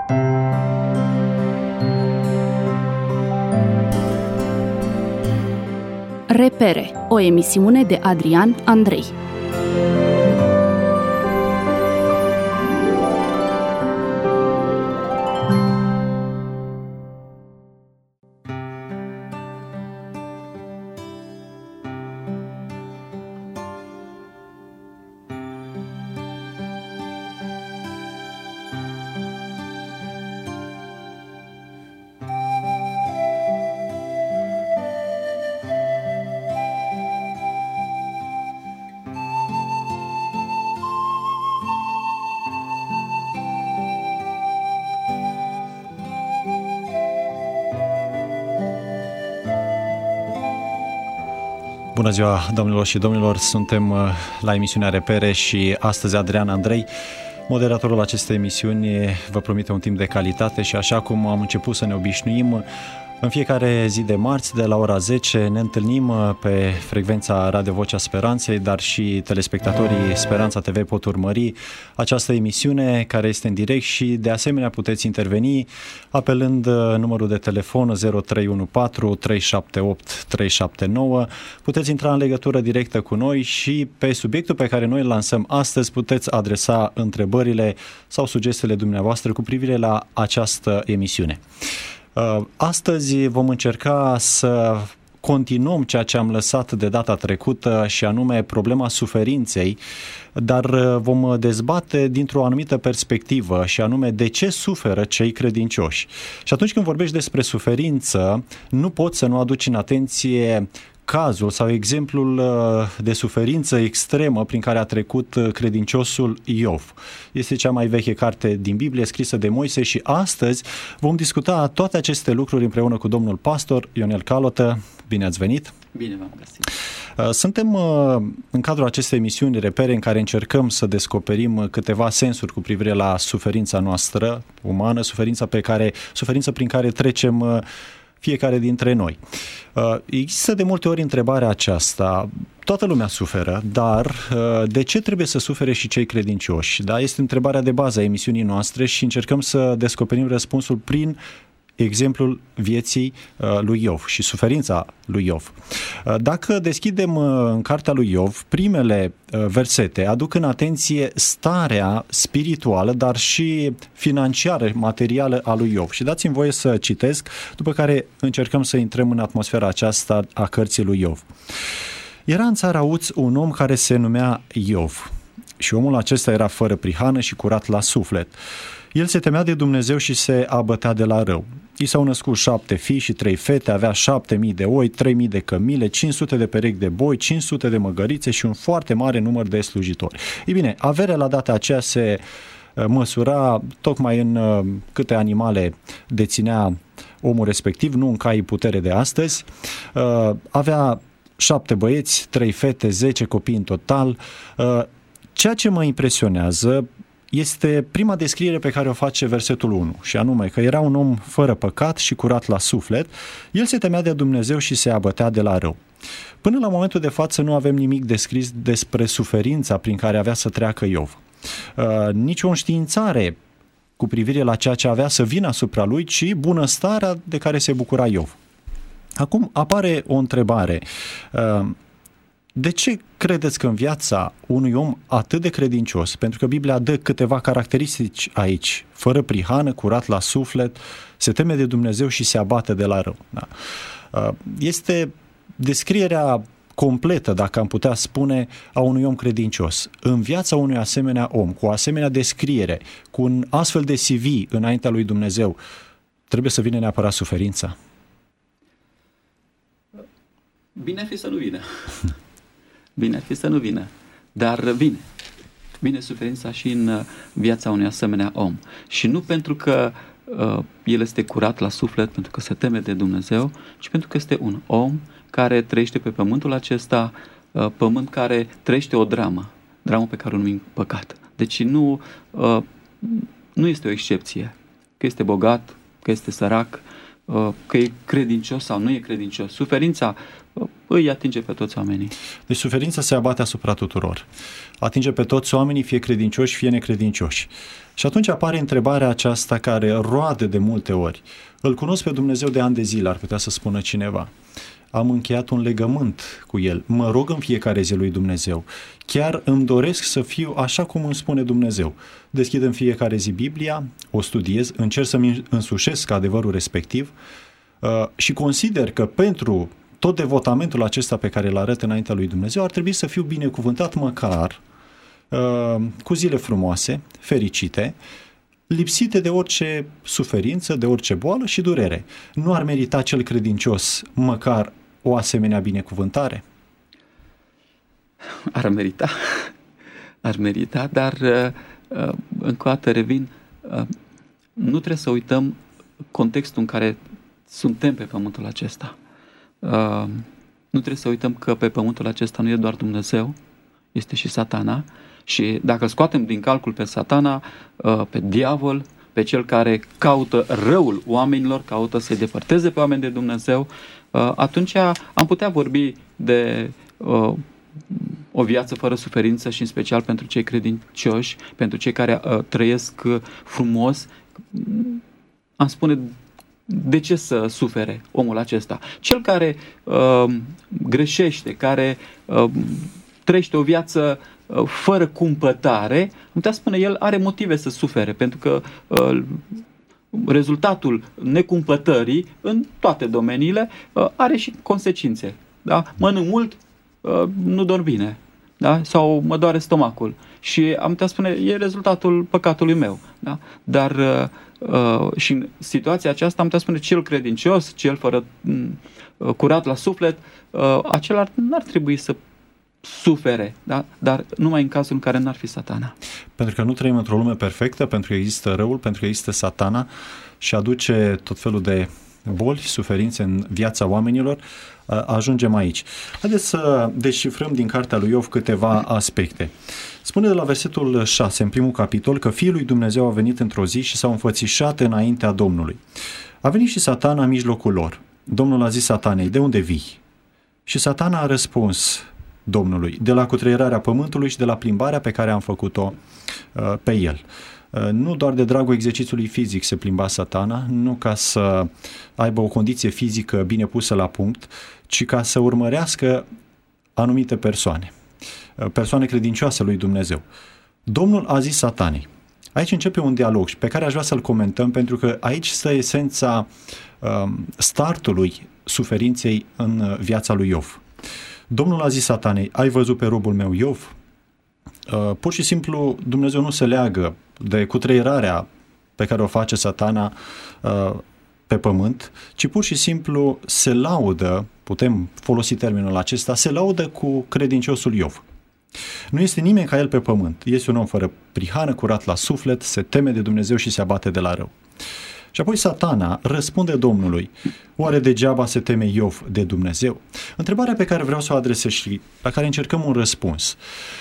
Repere, o emisiune de Adrian Andrei. Bună ziua, domnilor și domnilor! Suntem la emisiunea Repere și astăzi Adrian Andrei, moderatorul acestei emisiuni, vă promite un timp de calitate și așa cum am început să ne obișnuim, în fiecare zi de marți, de la ora 10, ne întâlnim pe frecvența Radio Vocea Speranței, dar și telespectatorii Speranța TV pot urmări această emisiune care este în direct și de asemenea puteți interveni apelând numărul de telefon 0314 378 379. Puteți intra în legătură directă cu noi și pe subiectul pe care noi îl lansăm astăzi puteți adresa întrebările sau sugestiile dumneavoastră cu privire la această emisiune. Astăzi vom încerca să continuăm ceea ce am lăsat de data trecută și anume problema suferinței, dar vom dezbate dintr-o anumită perspectivă și anume de ce suferă cei credincioși. Și atunci când vorbești despre suferință, nu poți să nu aduci în atenție cazul sau exemplul de suferință extremă prin care a trecut credinciosul Iov. Este cea mai veche carte din Biblie scrisă de Moise și astăzi vom discuta toate aceste lucruri împreună cu domnul pastor Ionel Calotă. Bine ați venit! Bine v-am găsit! Suntem în cadrul acestei emisiuni Repere în care încercăm să descoperim câteva sensuri cu privire la suferința noastră umană, suferința prin care trecem fiecare dintre noi. Există de multe ori întrebarea aceasta, toată lumea suferă, dar de ce trebuie să sufere și cei credincioși? Da, este întrebarea de bază a emisiunii noastre și încercăm să descoperim răspunsul prin exemplul vieții lui Iov și suferința lui Iov. Dacă deschidem în cartea lui Iov, primele versete aduc în atenție starea spirituală, dar și financiară, materială a lui Iov. Și dați-mi voie să citesc, după care încercăm să intrăm în atmosfera aceasta a cărții lui Iov. Era în țara Uz un om care se numea Iov și omul acesta era fără prihană și curat la suflet. El se temea de Dumnezeu și se abătea de la rău. I s-au născut 7 fii și 3 fete, avea 7.000 de oi, 3.000 de cămile, 500 de perechi de boi, 500 de măgărițe și un foarte mare număr de slujitori. Ei bine, averea la data aceea se măsura tocmai în câte animale deținea omul respectiv, nu în caii putere de astăzi. Avea 7 băieți, 3 fete, 10 copii în total. Ceea ce mă impresionează este prima descriere pe care o face versetul 1, și anume că era un om fără păcat și curat la suflet, el se temea de Dumnezeu și se abătea de la rău. Până la momentul de față nu avem nimic descris despre suferința prin care avea să treacă Iov. Nici o înștiințare cu privire la ceea ce avea să vină asupra lui, ci bunăstarea de care se bucura Iov. Acum apare o întrebare. De ce credeți că în viața unui om atât de credincios, pentru că Biblia dă câteva caracteristici aici, fără prihană, curat la suflet, se teme de Dumnezeu și se abate de la rău. Da? Este descrierea completă, dacă am putea spune, a unui om credincios. În viața unui asemenea om, cu o asemenea descriere, cu un astfel de CV înaintea lui Dumnezeu, trebuie să vină neapărat suferința? Bine ar fi să nu vină. Bine ar fi să nu vină, dar vine. Vine suferința și în viața unui asemenea om. Și nu pentru că el este curat la suflet, pentru că se teme de Dumnezeu, ci pentru că este un om care trăiește pe pământul acesta, pământ care trăiește o dramă pe care o numim păcat. Deci nu este o excepție. Că este bogat, că este sărac, că e credincios sau nu e credincios. Suferința îi atinge pe toți oamenii. Deci suferința se abate asupra tuturor. Atinge pe toți oamenii, fie credincioși, fie necredincioși. Și atunci apare întrebarea aceasta care roade de multe ori. Îl cunosc pe Dumnezeu de ani de zile, ar putea să spună cineva. Am încheiat un legământ cu El. Mă rog în fiecare zi lui Dumnezeu. Chiar îmi doresc să fiu așa cum îmi spune Dumnezeu. Deschid în fiecare zi Biblia, o studiez, încerc să-mi însușesc adevărul respectiv și consider că pentru tot devotamentul acesta pe care îl arăt înaintea lui Dumnezeu ar trebui să fiu binecuvântat măcar cu zile frumoase, fericite, lipsite de orice suferință, de orice boală și durere. Nu ar merita cel credincios măcar o asemenea binecuvântare? Ar merita, dar încă o dată revin, nu trebuie să uităm contextul în care suntem pe pământul acesta. Nu trebuie să uităm că pe pământul acesta nu e doar Dumnezeu, este și Satana. Și dacă scoatem din calcul pe Satana, pe diavol, pe cel care caută răul oamenilor, caută să-i depărteze pe oameni de Dumnezeu, atunci am putea vorbi de o viață fără suferință și în special pentru cei credincioși, pentru cei care trăiesc frumos. Am spune, de ce să sufere omul acesta? Cel care greșește, care trăiește o viață fără cumpătare, am putea spune, el are motive să sufere, pentru că rezultatul necumpătării în toate domeniile are și consecințe. Da? Mănânc mult, nu dorm bine. Da? Sau mă doare stomacul. Și am putea spune, e rezultatul păcatului meu. Da? Dar și în situația aceasta am putea spune, cel credincios, cel fără curat la suflet, acela n-ar trebui să sufere, da? Dar numai în cazul în care n-ar fi Satana. Pentru că nu trăim într-o lume perfectă, pentru că există răul, pentru că există Satana și aduce tot felul de boli, suferințe în viața oamenilor, ajungem aici. Haideți să descifrăm din cartea lui Iov câteva aspecte. Spune de la versetul 6, în primul capitol, că Fiul lui Dumnezeu a venit într-o zi și s-a înfățișat înaintea Domnului. A venit și Satana în mijlocul lor. Domnul a zis Satanei, de unde vii? Și Satana a răspuns Domnului, de la cutreierarea pământului și de la plimbarea pe care am făcut-o pe el. Nu doar de dragul exercițiului fizic se plimba Satana, nu ca să aibă o condiție fizică bine pusă la punct, ci ca să urmărească anumite persoane credincioase lui Dumnezeu. Domnul a zis Satanei. Aici începe un dialog pe care aș vrea să-l comentăm, pentru că aici stă esența startului suferinței în viața lui Iov. Domnul a zis Satanei, ai văzut pe robul meu Iov? Pur și simplu Dumnezeu nu se leagă de cutreierarea pe care o face Satana pe pământ, ci pur și simplu se laudă, putem folosi termenul acesta, se laudă cu credinciosul Iov. Nu este nimeni ca el pe pământ, este un om fără prihană, curat la suflet, se teme de Dumnezeu și se abate de la rău. Și apoi Satana răspunde Domnului, oare degeaba se teme Iov de Dumnezeu? Întrebarea pe care vreau să o adresez și la care încercăm un răspuns.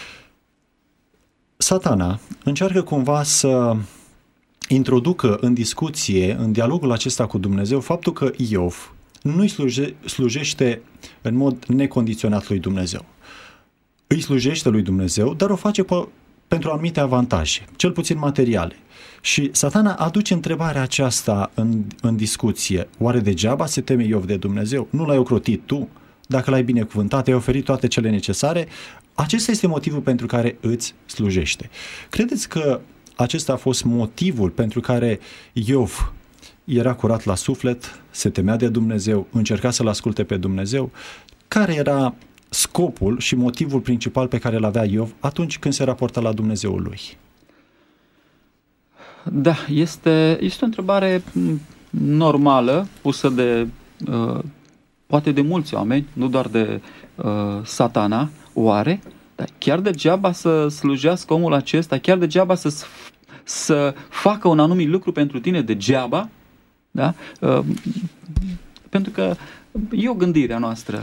Satana încearcă cumva să introducă în discuție, în dialogul acesta cu Dumnezeu, faptul că Iov nu-i slujește în mod necondiționat lui Dumnezeu. Îi slujește lui Dumnezeu, dar o face pentru anumite avantaje, cel puțin materiale. Și Satana aduce întrebarea aceasta în discuție. Oare degeaba se teme Iov de Dumnezeu? Nu l-ai ocrotit tu? Dacă l-ai binecuvântat, ai oferit toate cele necesare? Acesta este motivul pentru care îți slujește. Credeți că acesta a fost motivul pentru care Iov era curat la suflet, se temea de Dumnezeu, încerca să-L asculte pe Dumnezeu? Care era scopul și motivul principal pe care îl avea Iov atunci când se raporta la Dumnezeul lui? Da, este o întrebare normală, pusă de poate de mulți oameni, nu doar de Satana. Oare? Dar chiar degeaba să slujească omul acesta, chiar degeaba să facă un anumit lucru pentru tine degeaba? Da? Pentru că e o gândire a noastră.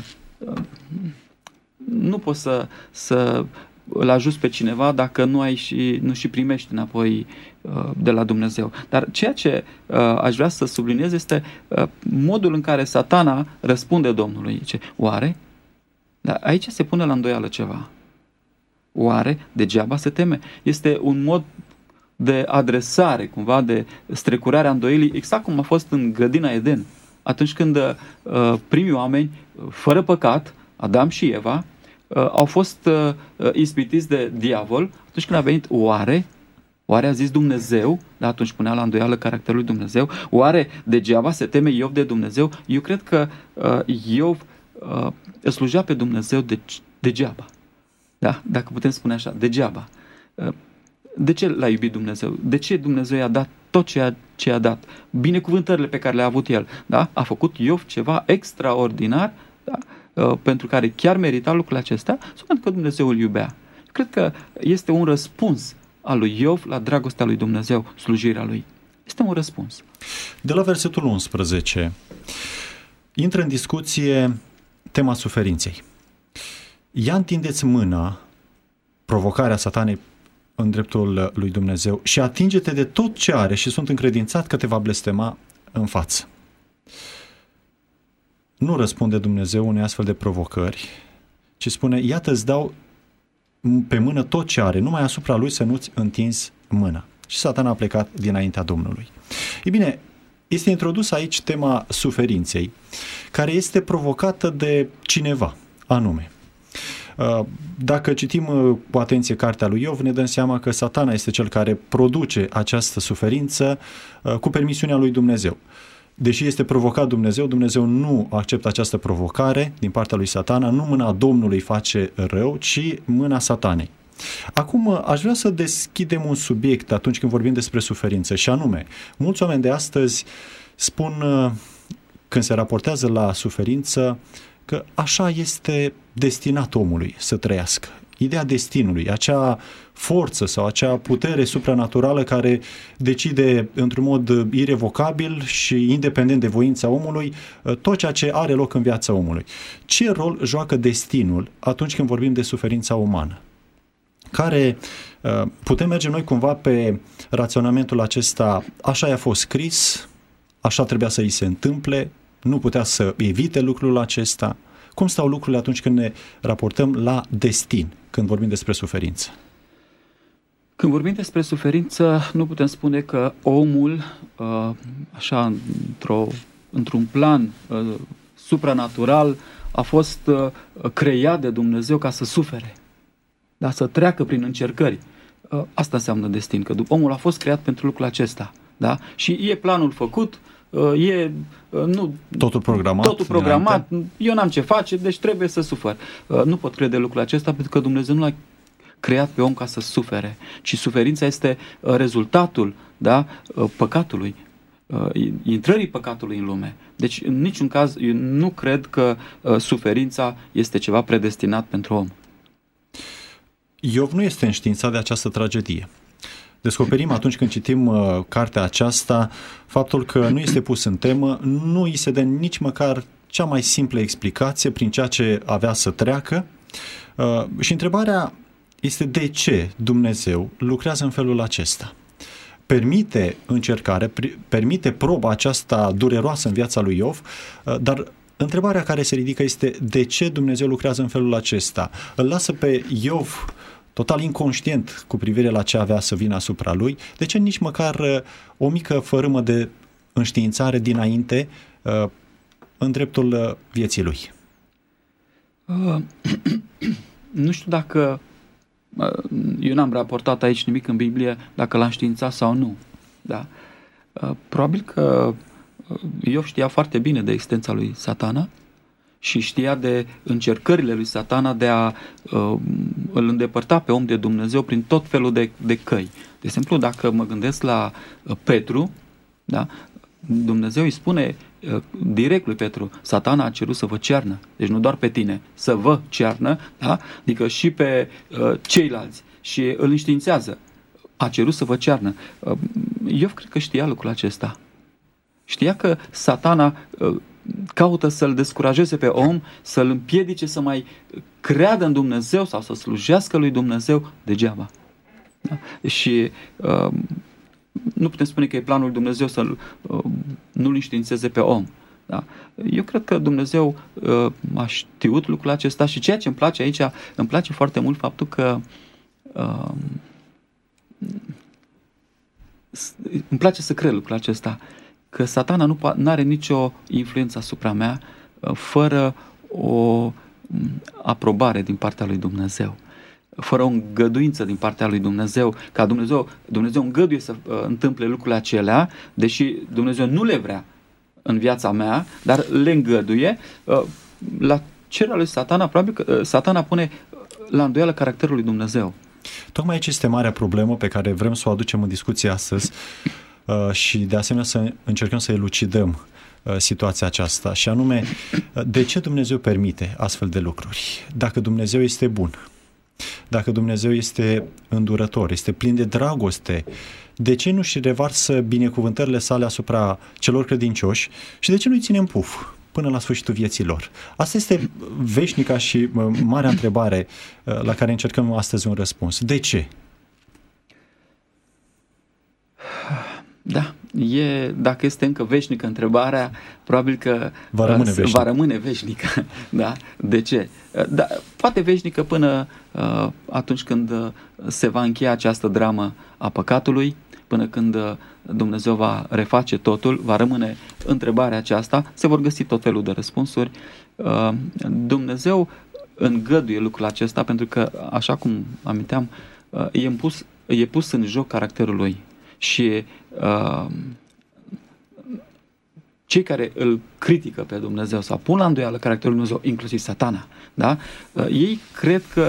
Nu poți să îl ajuți pe cineva dacă nu și primești înapoi de la Dumnezeu. Dar ceea ce aș vrea să subliniez este modul în care Satana răspunde Domnului. Zice, oare Dar aici se pune la îndoială ceva. Oare degeaba se teme? Este un mod de adresare, cumva de strecurarea îndoielii, exact cum a fost în grădina Eden. Atunci când primii oameni, fără păcat, Adam și Eva, au fost ispitiți de diavol, atunci când a venit oare a zis Dumnezeu, dar atunci punea la îndoială caracterul lui Dumnezeu, oare degeaba se teme Iov de Dumnezeu? Eu cred că Iov slujea pe Dumnezeu degeaba. Da? Dacă putem spune așa, degeaba. De ce l-a iubit Dumnezeu? De ce Dumnezeu i-a dat tot ceea ce i-a dat? Binecuvântările pe care le-a avut el. Da? A făcut Iov ceva extraordinar, da? Pentru care chiar merita lucrurile acestea, sau pentru că Dumnezeu îl iubea. Cred că este un răspuns al lui Iov la dragostea lui Dumnezeu, slujirea lui. Este un răspuns. De la versetul 11 intră în discuție tema suferinței. Ia întindeți mâna, provocarea Satanei în dreptul lui Dumnezeu, și atinge-te de tot ce are și sunt încredințat că te va blestema în față. Nu răspunde Dumnezeu unei astfel de provocări, ci spune, iată îți dau pe mână tot ce are, numai asupra lui să nu-ți întinzi mâna. Și Satana a plecat dinaintea Domnului. Ei bine, este introdusă aici tema suferinței, care este provocată de cineva, anume. Dacă citim cu atenție cartea lui Iov, ne dăm seama că Satana este cel care produce această suferință cu permisiunea lui Dumnezeu. Deși este provocat Dumnezeu, Dumnezeu nu acceptă această provocare din partea lui Satana, nu mâna Domnului face rău, ci mâna Satanei. Acum aș vrea să deschidem un subiect atunci când vorbim despre suferință, și anume, mulți oameni de astăzi spun, când se raportează la suferință, că așa este destinat omului să trăiască. Ideea destinului, acea forță sau acea putere supranaturală care decide într-un mod irevocabil și independent de voința omului tot ceea ce are loc în viața omului. Ce rol joacă destinul atunci când vorbim de suferința umană? Care putem merge noi cumva pe raționamentul acesta, așa i-a fost scris, așa trebuia să îi se întâmple, nu putea să evite lucrul acesta. Cum stau lucrurile atunci când ne raportăm la destin, când vorbim despre suferință? Când vorbim despre suferință, nu putem spune că omul, așa, într-un plan supranatural, a fost creat de Dumnezeu ca să sufere, dar să treacă prin încercări. Asta înseamnă destin, că omul a fost creat pentru lucrul acesta. Da? Și e planul făcut, totul programat, eu n-am ce face, deci trebuie să sufăr. Nu pot crede lucrul acesta pentru că Dumnezeu nu l-a creat pe om ca să sufere, ci suferința este rezultatul, da, păcatului, intrării păcatului în lume. Deci în niciun caz eu nu cred că suferința este ceva predestinat pentru om. Iov nu este înștiințat de această tragedie. Descoperim atunci când citim cartea aceasta faptul că nu este pus în temă, nu îi se dă nici măcar cea mai simplă explicație prin ceea ce avea să treacă. Și întrebarea este de ce Dumnezeu lucrează în felul acesta. Permite încercare, permite proba aceasta dureroasă în viața lui Iov, dar întrebarea care se ridică este de ce Dumnezeu lucrează în felul acesta. Îl lasă pe Iov total inconștient cu privire la ce avea să vină asupra lui, de ce nici măcar o mică fărâmă de înștiințare dinainte în dreptul vieții lui? Nu știu dacă, eu n-am raportat aici nimic în Biblie, dacă l-a înștiințat sau nu. Da? Probabil că Iov știa foarte bine de existența lui Satana și știa de încercările lui Satana de a îl îndepărta pe om de Dumnezeu prin tot felul de căi. De exemplu, dacă mă gândesc la Petru, da, Dumnezeu îi spune direct lui Petru, Satana a cerut să vă cearnă, deci nu doar pe tine, să vă cearnă, da? Adică și pe ceilalți, și îl înștiințează, a cerut să vă cearnă. Eu cred că știa lucrul acesta. Știa că Satana caută să-l descurajeze pe om, să-l împiedice să mai creadă în Dumnezeu sau să slujească lui Dumnezeu degeaba. Da? Și nu putem spune că e planul lui Dumnezeu să nu-l înștiințeze pe om. Da? Eu cred că Dumnezeu a știut lucrul acesta și ceea ce îmi place aici, îmi place foarte mult faptul că îmi place să cred lucrul acesta, că Satana nu are nicio influență asupra mea fără o aprobare din partea lui Dumnezeu, fără o îngăduință din partea lui Dumnezeu, ca Dumnezeu îngăduie să întâmple lucrurile acelea, deși Dumnezeu nu le vrea în viața mea, dar le îngăduie. La cererea lui Satana, probabil că Satana pune la îndoială caracterul lui Dumnezeu. Tocmai aici este marea problemă pe care vrem să o aducem în discuție astăzi și de asemenea să încercăm să elucidăm situația aceasta, și anume, de ce Dumnezeu permite astfel de lucruri? Dacă Dumnezeu este bun, dacă Dumnezeu este îndurător, este plin de dragoste, de ce nu-și revarsă binecuvântările sale asupra celor credincioși și de ce nu-i ține în puf până la sfârșitul vieții lor? Asta este veșnica și marea întrebare la care încercăm astăzi un răspuns. De ce? Da, dacă este încă veșnică întrebarea, probabil că va rămâne veșnică. Da? De ce? Da, poate veșnică până atunci când se va încheia această dramă a păcatului, până când Dumnezeu va reface totul, va rămâne întrebarea aceasta, se vor găsi tot felul de răspunsuri. Dumnezeu îngăduie lucrul acesta pentru că, așa cum aminteam, e pus în joc caracterul lui. Și cei care îl critică pe Dumnezeu sau pun la îndoială caracterul lui Dumnezeu, inclusiv Satana, da? Ei cred că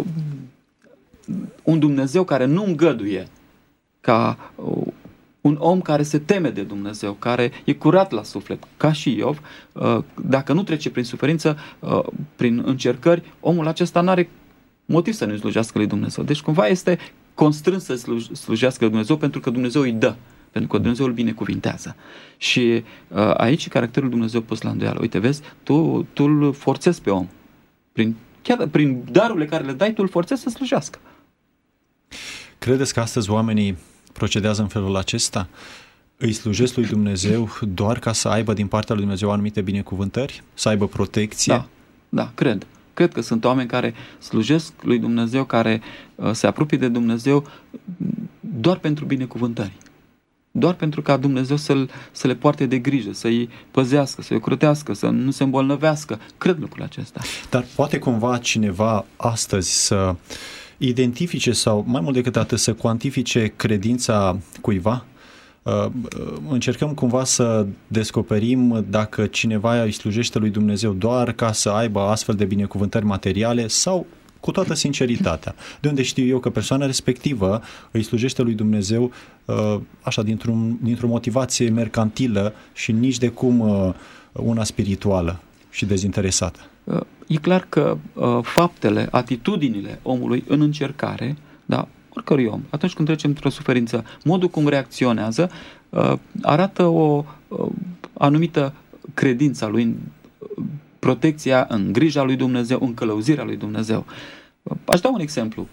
un Dumnezeu care nu îngăduie ca un om care se teme de Dumnezeu, care e curat la suflet, ca și Iov, dacă nu trece prin suferință, prin încercări, omul acesta n-are motiv să nu slujească lui Dumnezeu. Deci cumva este constrâns să slujească lui Dumnezeu pentru că Dumnezeu îi dă, pentru că Dumnezeu îl binecuvintează. Și aici e caracterul Dumnezeu pus la îndoială. Uite, vezi, tu îl forțezi pe om. Chiar prin darurile care le dai, tu îl forțezi să slujească. Credeți că astăzi oamenii procedează în felul acesta? Îi slujesc lui Dumnezeu doar ca să aibă din partea lui Dumnezeu anumite binecuvântări? Să aibă protecție? Da, cred. Cred că sunt oameni care slujesc lui Dumnezeu, care se apropie de Dumnezeu doar pentru binecuvântări. Doar pentru ca Dumnezeu să le poarte de grijă, să-i păzească, să-i ocrotească, să nu se îmbolnăvească. Cred lucrul acesta. Dar poate cumva cineva astăzi să identifice sau, mai mult decât atât, să cuantifice credința cuiva? Încercăm cumva să descoperim dacă cineva îi slujește lui Dumnezeu doar ca să aibă astfel de binecuvântări materiale sau cu toată sinceritatea. De unde știu eu că persoana respectivă îi slujește lui Dumnezeu așa dintr-o motivație mercantilă și nici de cum una spirituală și dezinteresată? E clar că faptele, atitudinile omului în încercare, da, oricărui om, atunci când trecem într-o suferință, modul cum reacționează arată o anumită credință a lui în protecția, în grija lui Dumnezeu, în călăuzirea lui Dumnezeu. Aș da un exemplu.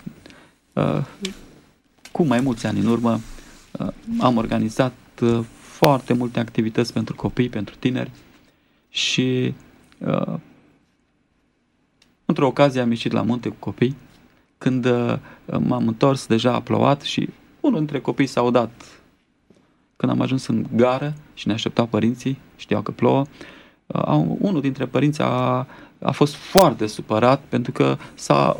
Cu mai mulți ani în urmă am organizat foarte multe activități pentru copii, pentru tineri și într-o ocazie am ieșit la munte cu copii. Când m-am întors, deja a plouat și unul dintre copii s-a udat. Când am ajuns în gară și ne așteptau părinții, știau că plouă, unul dintre părinți a fost foarte supărat pentru că s-a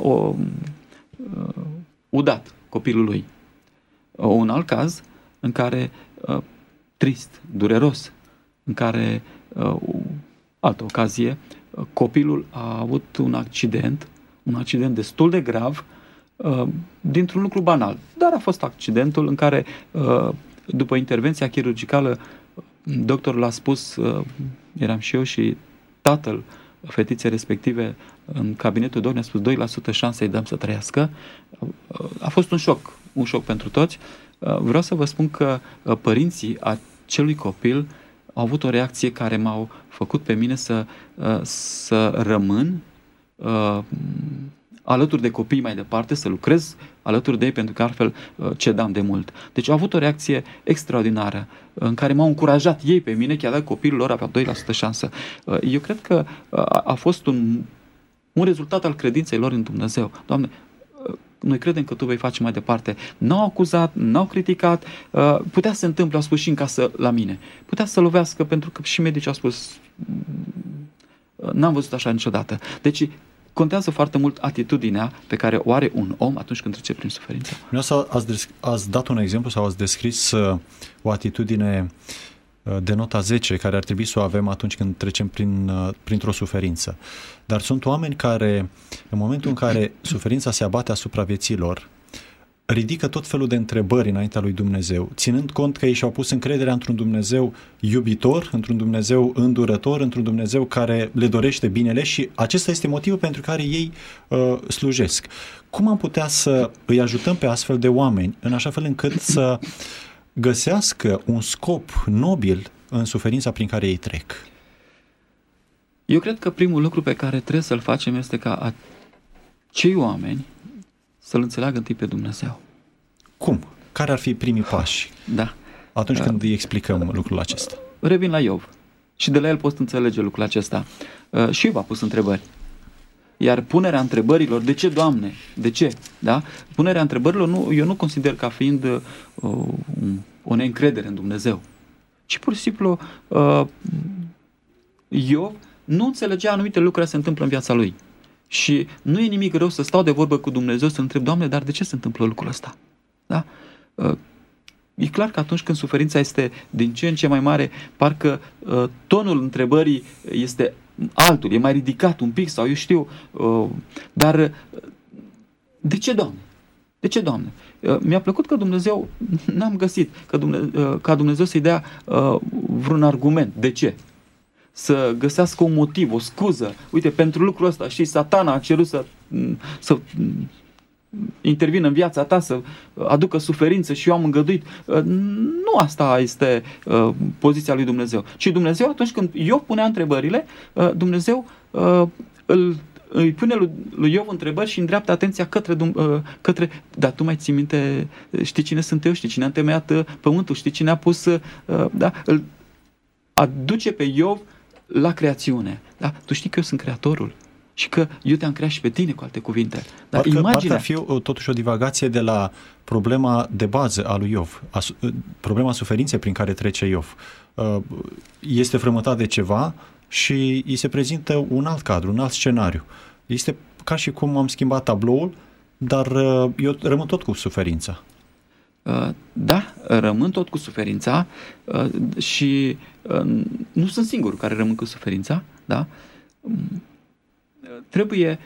udat copilul lui. Un alt caz în care, trist, dureros, în care, altă ocazie, copilul a avut un accident destul de grav, dintr-un lucru banal. Dar a fost accidentul în care, după intervenția chirurgicală, doctorul a spus, eram și eu și tatăl fetiței respective în cabinetul doctor, ne-a spus 2% șanse îi dăm să trăiască. A fost un șoc pentru toți. Vreau să vă spun că părinții acelui copil au avut o reacție care m-au făcut pe mine să rămân alături de copii mai departe, să lucrez alături de ei, pentru că altfel cedam de mult. Deci au avut o reacție extraordinară în care m-au încurajat ei pe mine, chiar dacă copilul lor avea 2% șansă. Eu cred că a fost un rezultat al credinței lor în Dumnezeu. Doamne, noi credem că Tu vei face mai departe. N-au acuzat, n-au criticat, putea să se întâmple, au spus și în casă la mine. Putea să lovească, pentru că și medicii au spus n-am văzut așa niciodată. Deci contează foarte mult atitudinea pe care o are un om atunci când trece prin suferință. Ați dat un exemplu sau ați descris o atitudine de nota 10 care ar trebui să o avem atunci când trecem printr-o suferință. Dar sunt oameni care, în momentul în care suferința se abate asupra vieții lor, ridică tot felul de întrebări înaintea lui Dumnezeu, ținând cont că ei și-au pus încrederea într-un Dumnezeu iubitor, într-un Dumnezeu îndurător, într-un Dumnezeu care le dorește binele, și acesta este motivul pentru care ei slujesc. Cum am putea să îi ajutăm pe astfel de oameni în așa fel încât să găsească un scop nobil în suferința prin care ei trec? Eu cred că primul lucru pe care trebuie să-l facem este ca acei oameni să-L înțeleagă întâi pe Dumnezeu. Cum? Care ar fi primii pași? Da. Atunci când îi explicăm lucrul acesta. Revin la Iov. Și de la el poți înțelege lucrul acesta. Și Iov a pus întrebări. Iar punerea întrebărilor, de ce, Doamne? De ce? Da? Punerea întrebărilor, eu nu consider ca fiind o neîncredere în Dumnezeu. Ci pur și simplu Iov nu înțelegea anumite lucruri care se întâmplă în viața lui. Și nu e nimic rău să stau de vorbă cu Dumnezeu, să întreb, Doamne, dar de ce se întâmplă lucrul ăsta? Da? E clar că atunci când suferința este din ce în ce mai mare, parcă tonul întrebării este altul, e mai ridicat un pic sau eu știu, dar de ce, Doamne? De ce, Doamne? Mi-a plăcut că Dumnezeu, n-am găsit ca Dumnezeu să-i dea vreun argument. De ce? Să găsească un motiv, o scuză. Uite, pentru lucrul ăsta și Satana a cerut să intervină în viața ta, să aducă suferință și eu am îngăduit. Nu asta este poziția lui Dumnezeu. Ci Dumnezeu, atunci când Iov punea întrebările, Dumnezeu îi pune lui Iov întrebări și îndreaptă atenția către dar tu mai ții minte, știi cine sunt eu, știi cine a întemeiat pământul, știi cine a pus, da? Îl aduce pe Iov la creațiune. Da? Tu știi că eu sunt creatorul și că eu te-am creat și pe tine, cu alte cuvinte. Dar parcă ar fi totuși o divagație de la problema de bază a lui Iov, problema suferinței prin care trece Iov. Este frământat de ceva și îi se prezintă un alt cadru, un alt scenariu. Este ca și cum am schimbat tabloul, dar eu rămân tot cu suferința. Da, rămân tot cu suferința și nu sunt singurul care rămân cu suferința, da? Trebuie,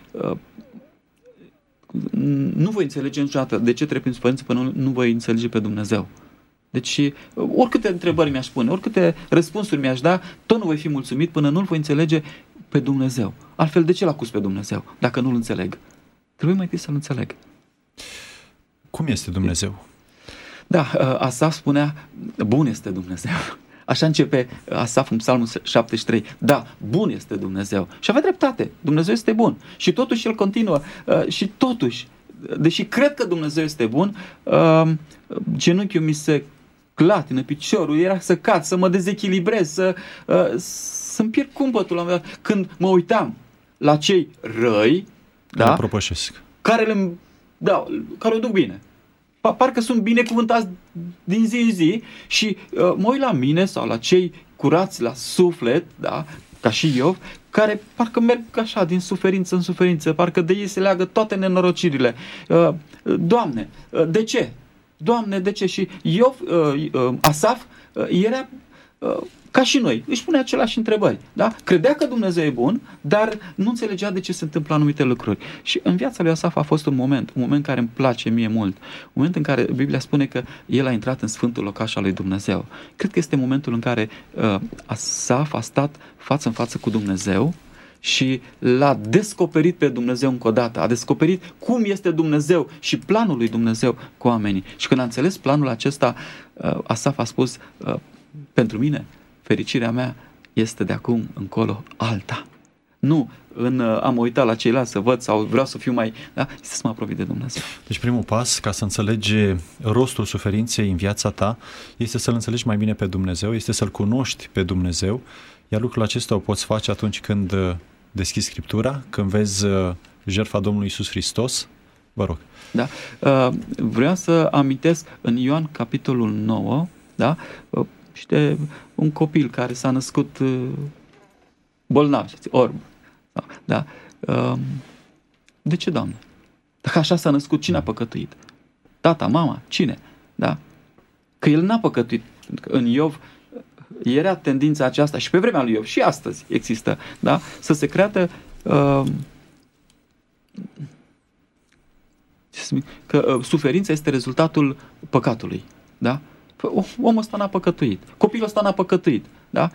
nu voi înțelege niciodată de ce trebuie prin suferință până nu voi înțelege pe Dumnezeu. Deci, oricâte întrebări mi-aș pune, oricâte răspunsuri mi-aș da, tot nu voi fi mulțumit până nu-L voi înțelege pe Dumnezeu. Altfel, de ce l-a acuz pe Dumnezeu, dacă nu-L înțeleg? Trebuie mai întâi să-L înțeleg. Cum este Dumnezeu? Da, Asaf spunea, bun este Dumnezeu. Așa începe Asaf în Psalmul 73. Da, bun este Dumnezeu. Și avea dreptate, Dumnezeu este bun. Și totuși el continuă. Și totuși, deși cred că Dumnezeu este bun, genunchiul mi se clatină, piciorul era să cad, să mă dezechilibrez, să-mi pierd cumpătul la un moment dat. Când mă uitam la cei răi, care propășesc, care o duc bine. Parcă sunt binecuvântați din zi în zi și mă uit la mine sau la cei curați la suflet, da, ca și Iov, care parcă merg așa din suferință în suferință, parcă de ei se leagă toate nenorocirile. Doamne, de ce? Doamne, de ce? Și Iov, Asaf, era ca și noi, își pune aceleași întrebări. Da? Credea că Dumnezeu e bun, dar nu înțelegea de ce se întâmplă anumite lucruri. Și în viața lui Asaf a fost un moment care îmi place mie mult. Un moment în care Biblia spune că el a intrat în sfântul locaș al lui Dumnezeu. Cred că este momentul în care Asaf a stat față în față cu Dumnezeu și l-a descoperit pe Dumnezeu încă o dată. A descoperit cum este Dumnezeu și planul lui Dumnezeu cu oamenii. Și când a înțeles planul acesta, Asaf a spus, pentru mine, fericirea mea este de acum încolo alta. Nu am uitat la ceilalți să văd sau vreau să fiu mai... Da? Este să mă apropii de Dumnezeu. Deci primul pas, ca să înțelegi rostul suferinței în viața ta, este să-L înțelegi mai bine pe Dumnezeu, este să-L cunoști pe Dumnezeu, iar lucrul acesta o poți face atunci când deschizi Scriptura, când vezi jertfa Domnului Iisus Hristos. Vă rog. Da? Vreau să amintesc în Ioan capitolul 9, da? Și un copil care s-a născut bolnav, orb. Da? De ce, Doamne? Dacă așa s-a născut, cine a păcătuit? Tata, mama, cine? Da? Că el n-a păcătuit. În Iov era tendința aceasta și pe vremea lui Iov și astăzi există, da? Să se creadă că suferința este rezultatul păcatului. Da? Omul ăsta n-a păcătuit. Copilul ăsta n-a păcătuit. Da?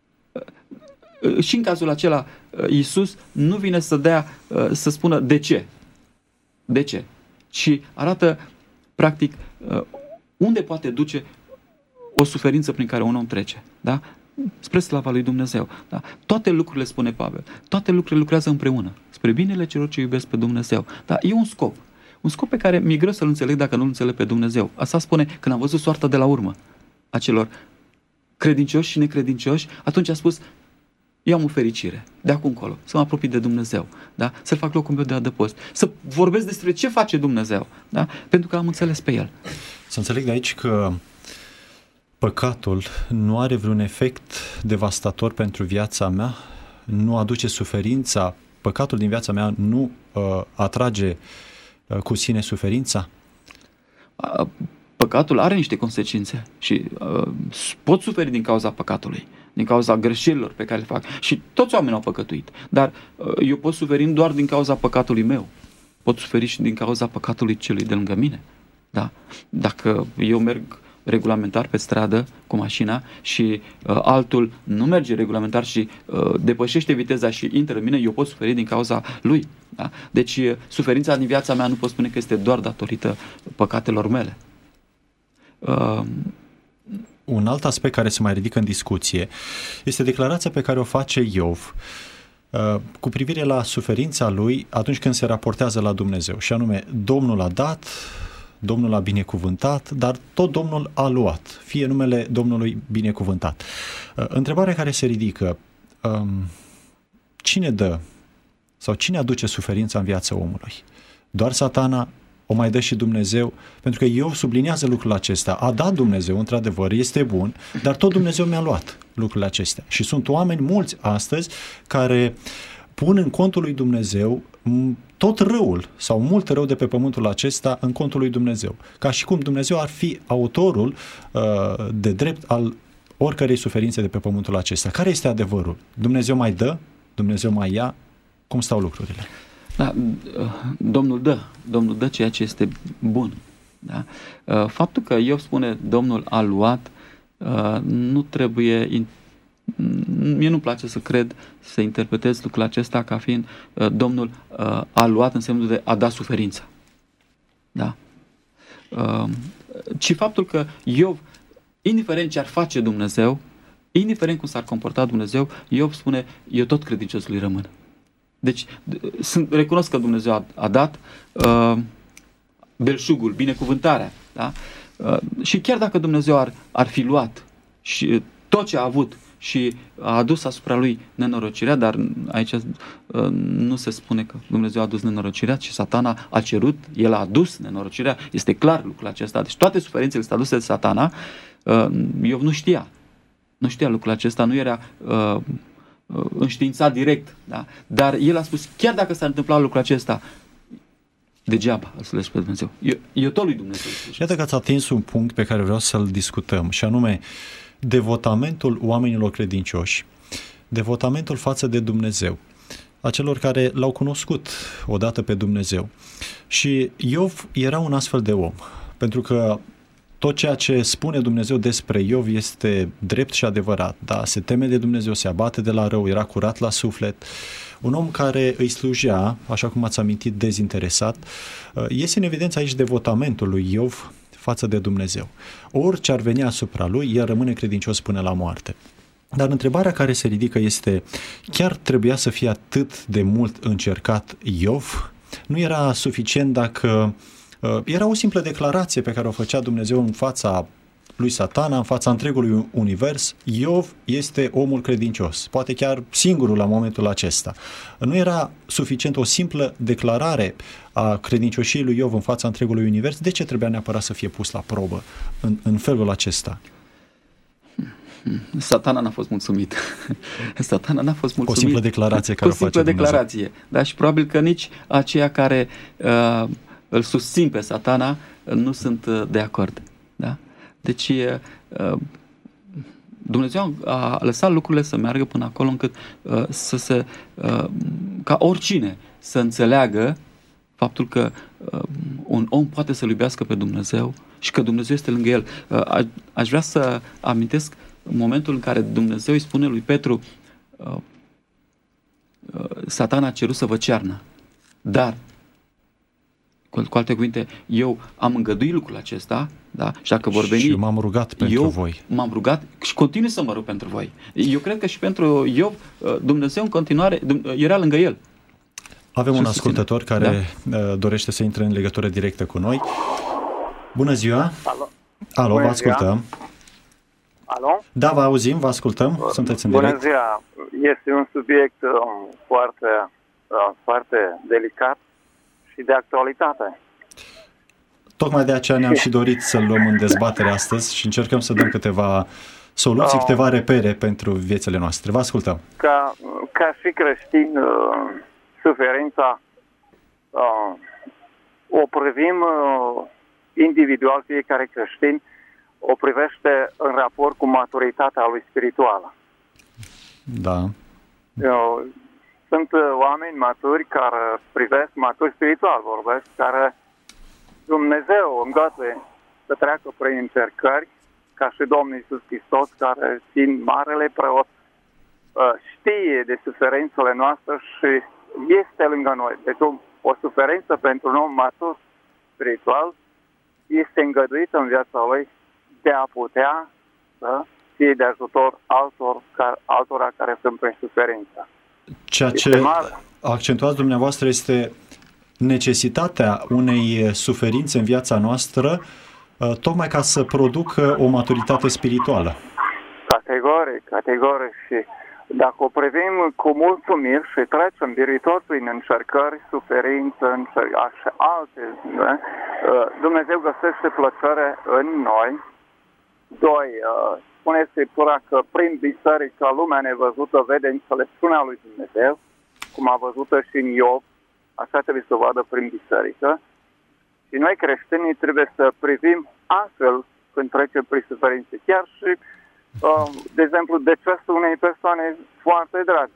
Și în cazul acela Iisus nu vine să spună de ce. De ce? Și arată practic unde poate duce o suferință prin care un om trece. Da? Spre slava lui Dumnezeu. Da? Toate lucrurile, spune Pavel, toate lucrurile lucrează împreună spre binele celor ce iubesc pe Dumnezeu. Da? E un scop. Un scop pe care mi-e greu să-l înțeleg dacă nu-l înțeleg pe Dumnezeu. Asta spune când am văzut soarta de la urmă a celor credincioși și necredincioși, atunci a spus, eu am o fericire de acum încolo, să mă apropii de Dumnezeu, da? Să-l fac locul meu de adăpost, să vorbesc despre ce face Dumnezeu, da? Pentru că am înțeles pe El. Să înțeleg de aici că păcatul nu are vreun efect devastator pentru viața mea, nu aduce suferința, păcatul din viața mea nu atrage cu sine suferința? Păcatul are niște consecințe și pot suferi din cauza păcatului, din cauza greșelilor pe care le fac. Și toți oamenii au păcătuit, dar eu pot suferi doar din cauza păcatului meu. Pot suferi și din cauza păcatului celui de lângă mine. Da? Dacă eu merg regulamentar pe stradă cu mașina și altul nu merge regulamentar și depășește viteza și intră în mine, eu pot suferi din cauza lui. Da? Deci suferința din viața mea nu pot spune că este doar datorită păcatelor mele. Un alt aspect care se mai ridică în discuție este declarația pe care o face Iov cu privire la suferința lui atunci când se raportează la Dumnezeu. Și anume, Domnul a dat, Domnul a binecuvântat, dar tot Domnul a luat. Fie numele Domnului binecuvântat. Întrebarea care se ridică, cine dă sau cine aduce suferința în viața omului? Doar Satana? O mai dă și Dumnezeu? Pentru că Iov subliniază lucrul acesta. A dat Dumnezeu, într-adevăr, este bun, dar tot Dumnezeu mi-a luat lucrurile acestea. Și sunt oameni mulți astăzi care pun în contul lui Dumnezeu tot răul sau mult rău de pe pământul acesta în contul lui Dumnezeu. Ca și cum Dumnezeu ar fi autorul de drept al oricărei suferințe de pe pământul acesta. Care este adevărul? Dumnezeu mai dă? Dumnezeu mai ia? Cum stau lucrurile? Da, Domnul dă ceea ce este bun. Da? Faptul că Iov spune Domnul a luat, nu trebuie, mie nu-mi place să cred, să interpretez lucrul acesta ca fiind Domnul a luat însemnul de a da suferința. Da? Ci faptul că Iov, indiferent ce ar face Dumnezeu, indiferent cum s-ar comporta Dumnezeu, Iov spune, eu tot credincios lui rămân. Deci, recunosc că Dumnezeu a dat belșugul, binecuvântarea. Da? Și chiar dacă Dumnezeu ar fi luat și tot ce a avut și a adus asupra lui nenorocirea, dar aici nu se spune că Dumnezeu a adus nenorocirea, ci Satana a cerut, el a adus nenorocirea, este clar lucrul acesta. Deci toate suferințele sunt aduse de Satana. Iov nu știa lucrul acesta, nu era înștiințat direct, da? Dar el a spus, chiar dacă s-ar întâmpla lucrul acesta, degeaba îl slăjești pe Dumnezeu. Eu tot lui Dumnezeu. Iată că ați atins un punct pe care vreau să-l discutăm, și anume devotamentul oamenilor credincioși, devotamentul față de Dumnezeu, a celor care l-au cunoscut odată pe Dumnezeu. Și Iov era un astfel de om, pentru că tot ceea ce spune Dumnezeu despre Iov este drept și adevărat. Da? Se teme de Dumnezeu, se abate de la rău, era curat la suflet. Un om care îi slujea, așa cum ați amintit, dezinteresat. Este în evidență aici devotamentul lui Iov față de Dumnezeu. Orice ar veni asupra lui, el rămâne credincios până la moarte. Dar întrebarea care se ridică este, chiar trebuia să fie atât de mult încercat Iov? Nu era suficient dacă era o simplă declarație pe care o făcea Dumnezeu în fața lui Satana, în fața întregului univers? Iov este omul credincios, poate chiar singurul la momentul acesta. Nu era suficient o simplă declarare a credincioșiei lui Iov în fața întregului univers? De ce trebuia neapărat să fie pus la probă în felul acesta? Satana n-a fost mulțumit. Satana n-a fost mulțumit. O simplă declarație care o face Dumnezeu. Declarație. Dar și probabil că nici aceia care îl susțin pe Satana nu sunt de acord. Da? Deci Dumnezeu a lăsat lucrurile să meargă până acolo încât ca oricine să înțeleagă faptul că un om poate să-L iubească pe Dumnezeu și că Dumnezeu este lângă el. Aș vrea să amintesc momentul în care Dumnezeu îi spune lui Petru, Satana a cerut să vă cearnă, dar cu alte cuvinte, eu am îngăduit lucrul acesta, da? Și dacă vor veni, și m-am rugat pentru voi. M-am rugat și continui să mă rug pentru voi. Eu cred că și pentru Iov, Dumnezeu în continuare era lângă el. Avem un ascultător care dorește să intre în legătură directă cu noi. Bună ziua! Alo, vă ascultăm. Alo? Da, vă auzim, vă ascultăm. Sunteți în direct. Bună ziua! Este un subiect foarte delicat și de actualitate. Tocmai de aceea ne-am și dorit să-l luăm în dezbatere astăzi și încercăm să dăm câteva soluții, câteva repere pentru viețile noastre. Vă ascultăm. Ca și creștin, suferința o privim individual, fiecare creștin o privește în raport cu maturitatea lui spirituală. Da. Sunt oameni maturi care privesc, maturi spiritual vorbesc, care Dumnezeu îngăduie să treacă prin încercări, ca și Domnul Iisus Hristos, care, fiind marele preot, știe de suferințele noastre și este lângă noi. Deci o suferință pentru un om matur spiritual este îngăduită în viața lui de a putea să fie de ajutor altora care sunt prin suferință. Ceea ce accentuați dumneavoastră este necesitatea unei suferințe în viața noastră, tocmai ca să producă o maturitate spirituală. Categoric. Și dacă o privim cu mulțumiri și trecem diritor prin încercări, suferință, și alte, Dumnezeu găsește plăcere în noi. Doi, spune Scriptura că prin biserică lumea nevăzută vede înțelepciunea lui Dumnezeu, cum a văzută și în Iov, așa trebuie să o vadă prin biserică. Și noi creștinii trebuie să privim astfel când trecem prin suferințe. Chiar și, de exemplu, decesul unei persoane foarte dragi.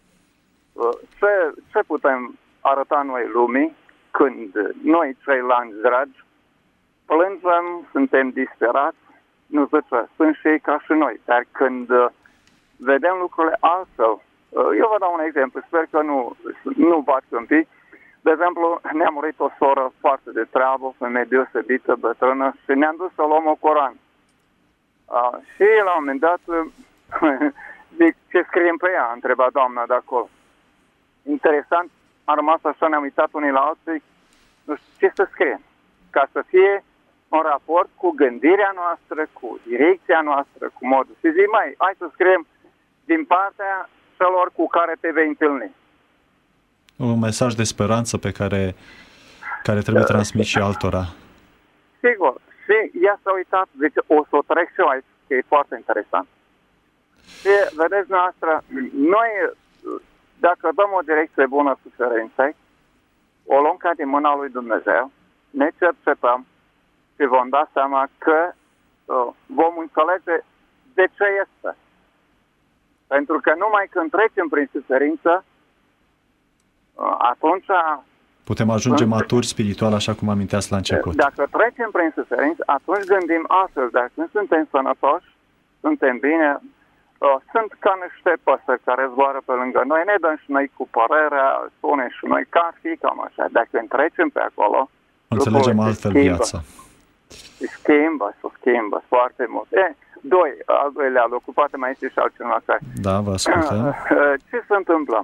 Ce putem arăta noi lumii când noi, ceilalți dragi, plângem, suntem disperați? Nu zice, sunt și ei ca și noi. Dar când vedem lucrurile altfel, eu vă dau un exemplu, sper că nu v-ați câmpi. De exemplu, ne-a murit o soră foarte de treabă, o femeie deosebită, bătrână, și ne-am dus să luăm o Coran. Și la un moment dat, zic, ce scriem pe ea? Întreba doamna de acolo. Interesant, am rămas așa, ne-am uitat unii la alții, nu știu ce să scriem, ca să fie în raport cu gândirea noastră, cu direcția noastră, cu modul. Și zic, hai să scriem din partea celor cu care te vei întâlni. Un mesaj de speranță pe care trebuie transmis și altora. Sigur. Și ea s-a uitat, zice, o să o trec și eu aici, că e foarte interesant. Și vedeți noastră, noi, dacă dăm o direcție bună suferinței, o luăm ca din mâna lui Dumnezeu, ne cercetăm și vom da seama că vom înțelege de ce este. Pentru că numai când trecem prin suferință, atunci putem ajunge maturi spiritual, așa cum aminteați la început. Dacă trecem prin suferință, atunci gândim astfel. Dar când suntem sănătoși, suntem bine, sunt ca niște păsări care zboară pe lângă noi, ne dăm și noi cu părerea, spune și noi că ar fi cam așa. Dacă când trecem pe acolo, înțelegem altfel viața. Schimbă foarte mult. Al doilea lucru, poate mai este și altcineva care... Da, vă ascultăm. Ce se întâmplă?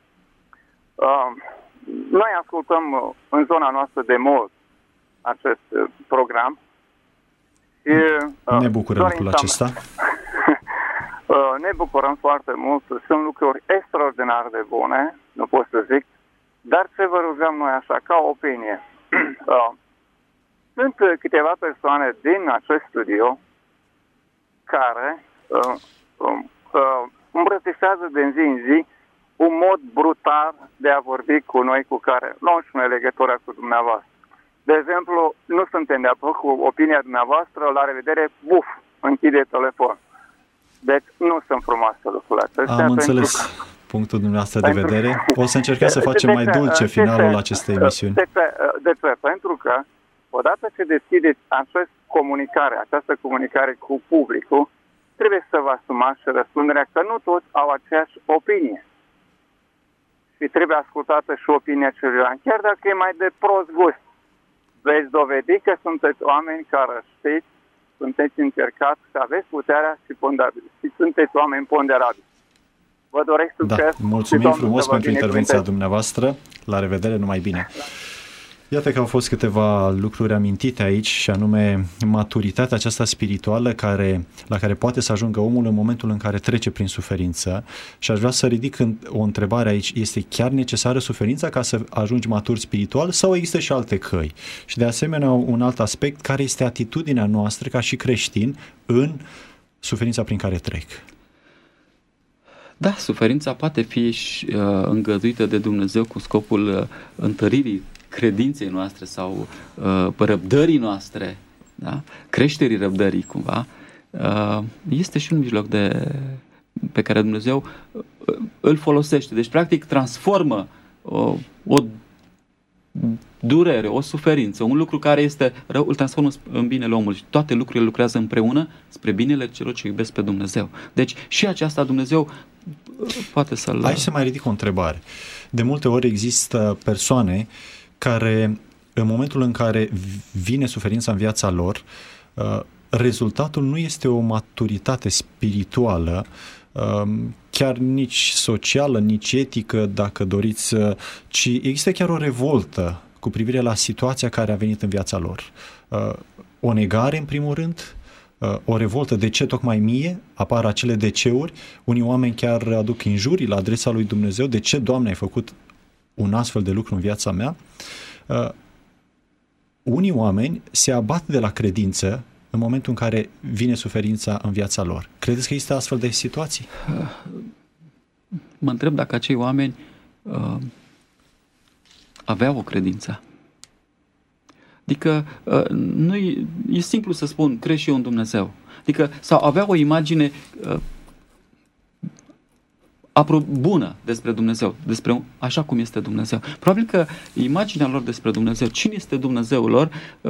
Noi ascultăm în zona noastră de mult acest program. Și, ne bucură lucrul acesta. Ne bucurăm foarte mult. Sunt lucruri extraordinar de bune, nu pot să zic, dar ce vă rugăm noi așa, ca opinie. Sunt câteva persoane din acest studio care îmbrățișează din zi în zi un mod brutal de a vorbi cu noi, cu care luăm și noi legătura cu dumneavoastră. De exemplu, nu suntem de acord cu opinia dumneavoastră, la revedere, buf, închide telefon. Deci nu sunt frumoase lucrurile acestea. Am înțeles punctul dumneavoastră de vedere. O să încercăm să facem mai dulce finalul acestei emisiuni. De ce? Pentru că odată ce deschideți această comunicare cu publicul, trebuie să vă asumați și răspunderea că nu toți au aceeași opinie. Și trebuie ascultată și opinia celuilalt, chiar dacă e mai de prost gust. Veți dovedi că sunteți oameni care știți, sunteți încercați, că aveți puterea și sunteți oameni ponderabili. Vă doresc succes. Da, mulțumim frumos pentru intervenția dumneavoastră. La revedere, numai bine. Iată că au fost câteva lucruri amintite aici, și anume maturitatea aceasta spirituală la care poate să ajungă omul în momentul în care trece prin suferință. Și aș vrea să ridic o întrebare aici. Este chiar necesară suferința ca să ajungi matur spiritual sau există și alte căi? Și de asemenea un alt aspect, care este atitudinea noastră ca și creștini în suferința prin care trec? Da, suferința poate fi îngăduită de Dumnezeu cu scopul întăririi credinței noastre sau răbdării noastre, da? Creșterii răbdării cumva, este și un mijloc pe care Dumnezeu îl folosește. Deci practic transformă o durere, o suferință, un lucru care este rău, îl transformă în binele omului și toate lucrurile lucrează împreună spre binele celor ce iubesc pe Dumnezeu. Deci și aceasta Dumnezeu poate să-l... Aici se mai ridic o întrebare. De multe ori există persoane care, în momentul în care vine suferința în viața lor, rezultatul nu este o maturitate spirituală, chiar nici socială, nici etică, dacă doriți, ci există chiar o revoltă cu privire la situația care a venit în viața lor. O negare, în primul rând, o revoltă, de ce tocmai mie, apar acele de-ceuri, unii oameni chiar aduc injurii la adresa lui Dumnezeu, de ce, Doamne, ai făcut un astfel de lucru în viața mea? Unii oameni se abat de la credință în momentul în care vine suferința în viața lor. Credeți că există astfel de situații? Mă întreb dacă acei oameni aveau o credință. Adică e simplu să spun, cred și eu în Dumnezeu. Adică, sau aveau o imagine bună despre Dumnezeu, despre așa cum este Dumnezeu. Probabil că imaginea lor despre Dumnezeu, cine este Dumnezeul lor,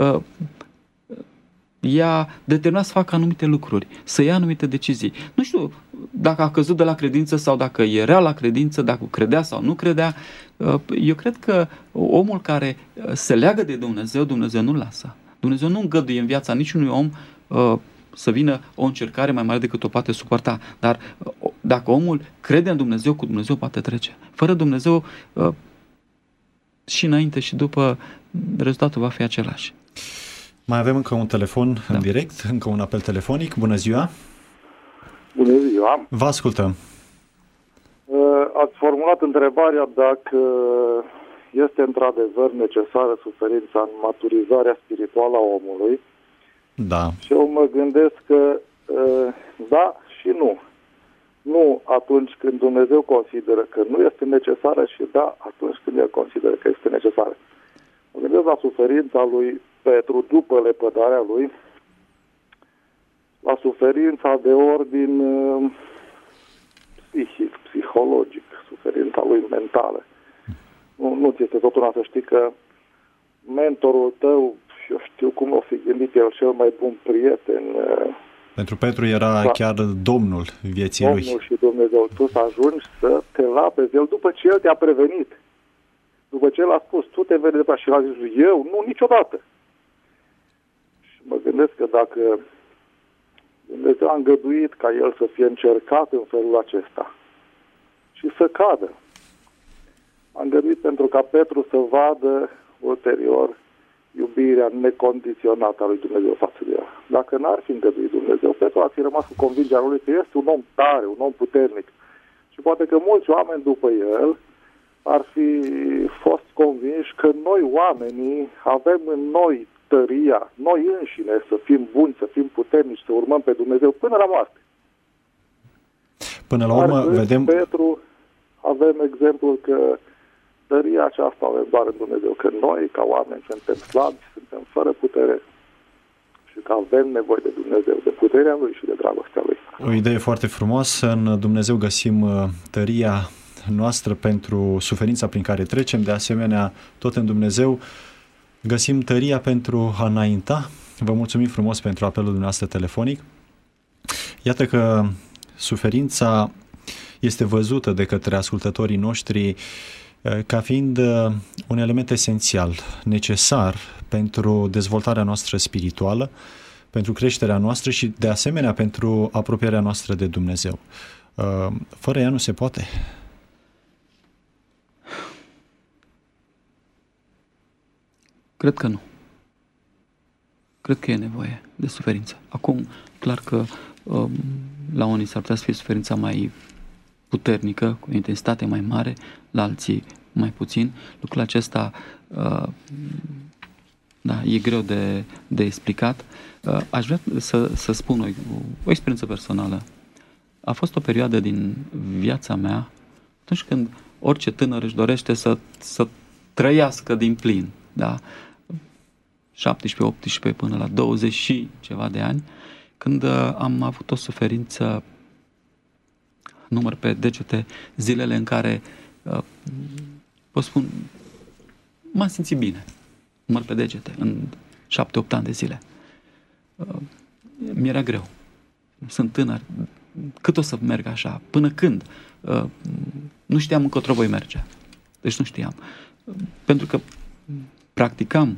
i-a determinat să facă anumite lucruri, să ia anumite decizii. Nu știu dacă a căzut de la credință sau dacă era la credință, dacă credea sau nu credea. Eu cred că omul care se leagă de Dumnezeu, Dumnezeu nu-l lasă. Dumnezeu nu îngăduie în viața niciunui om să vină o încercare mai mare decât o poate suporta. Dar dacă omul crede în Dumnezeu, cu Dumnezeu poate trece. Fără Dumnezeu, și înainte și după, rezultatul va fi același. Mai avem încă un telefon în direct, încă un apel telefonic. Bună ziua! Bună ziua! Vă ascultăm! Ați formulat întrebarea dacă este într-adevăr necesară suferința în maturizarea spirituală a omului. Da. Și eu mă gândesc că da și nu. Nu atunci când Dumnezeu consideră că nu este necesară și da atunci când El consideră că este necesară. Mă gândesc la suferința lui Petru după lepădarea lui, la suferința de ordin psihic, psihologic, suferința lui mentală. Nu ți este tot una să știi că mentorul tău, eu știu cum o fi gândit el, cel mai bun prieten. Pentru Petru era chiar Domnul vieții lui. Domnul și Dumnezeu. Tu să ajungi să te lapezi el după ce el te-a prevenit. După ce el a spus, tu te vei depăși și el a zis, eu? Nu, niciodată. Și Și mă gândesc că dacă Dumnezeu a îngăduit ca el să fie încercat în felul acesta și să cadă, a îngăduit pentru ca Petru să vadă ulterior iubirea necondiționată a lui Dumnezeu față de el. Dacă n-ar fi îngăduit Dumnezeu, Petru ar fi rămas cu convingerea lui că este un om tare, un om puternic. Și poate că mulți oameni după el ar fi fost convinși că noi oamenii avem în noi tăria, noi înșine, să fim buni, să fim puternici, să urmăm pe Dumnezeu până la moarte. Până la urmă, vedem... Petru, avem exemplul că tăria aceasta avem doar în Dumnezeu, că noi, ca oameni, suntem slabi, suntem fără putere și că avem nevoie de Dumnezeu, de puterea Lui și de dragostea Lui. O idee foarte frumoasă. În Dumnezeu găsim tăria noastră pentru suferința prin care trecem. De asemenea, tot în Dumnezeu găsim tăria pentru a înainta. Vă mulțumim frumos pentru apelul dumneavoastră telefonic. Iată că suferința este văzută de către ascultătorii noștri ca fiind un element esențial, necesar pentru dezvoltarea noastră spirituală, pentru creșterea noastră și, de asemenea, pentru apropierea noastră de Dumnezeu. Fără ea nu se poate. Cred că nu. Cred că e nevoie de suferință. Acum, clar că la unii s-ar putea să fie suferința mai puternică, cu o intensitate mai mare, la alții mai puțin. Lucrul acesta e greu de explicat. Aș vrea să spun o experiență personală. A fost o perioadă din viața mea, atunci când orice tânăr își dorește să trăiască din plin, da? 17, 18 până la 20 și ceva de ani, când am avut o suferință, număr pe degete, zilele în care, pot spun, m-am simțit bine, număr pe degete, în 7-8 ani de zile. Mi-era greu. Sunt tânăr. Cât o să merg așa? Până când? Nu știam încotro voi merge. Deci nu știam. Pentru că practicam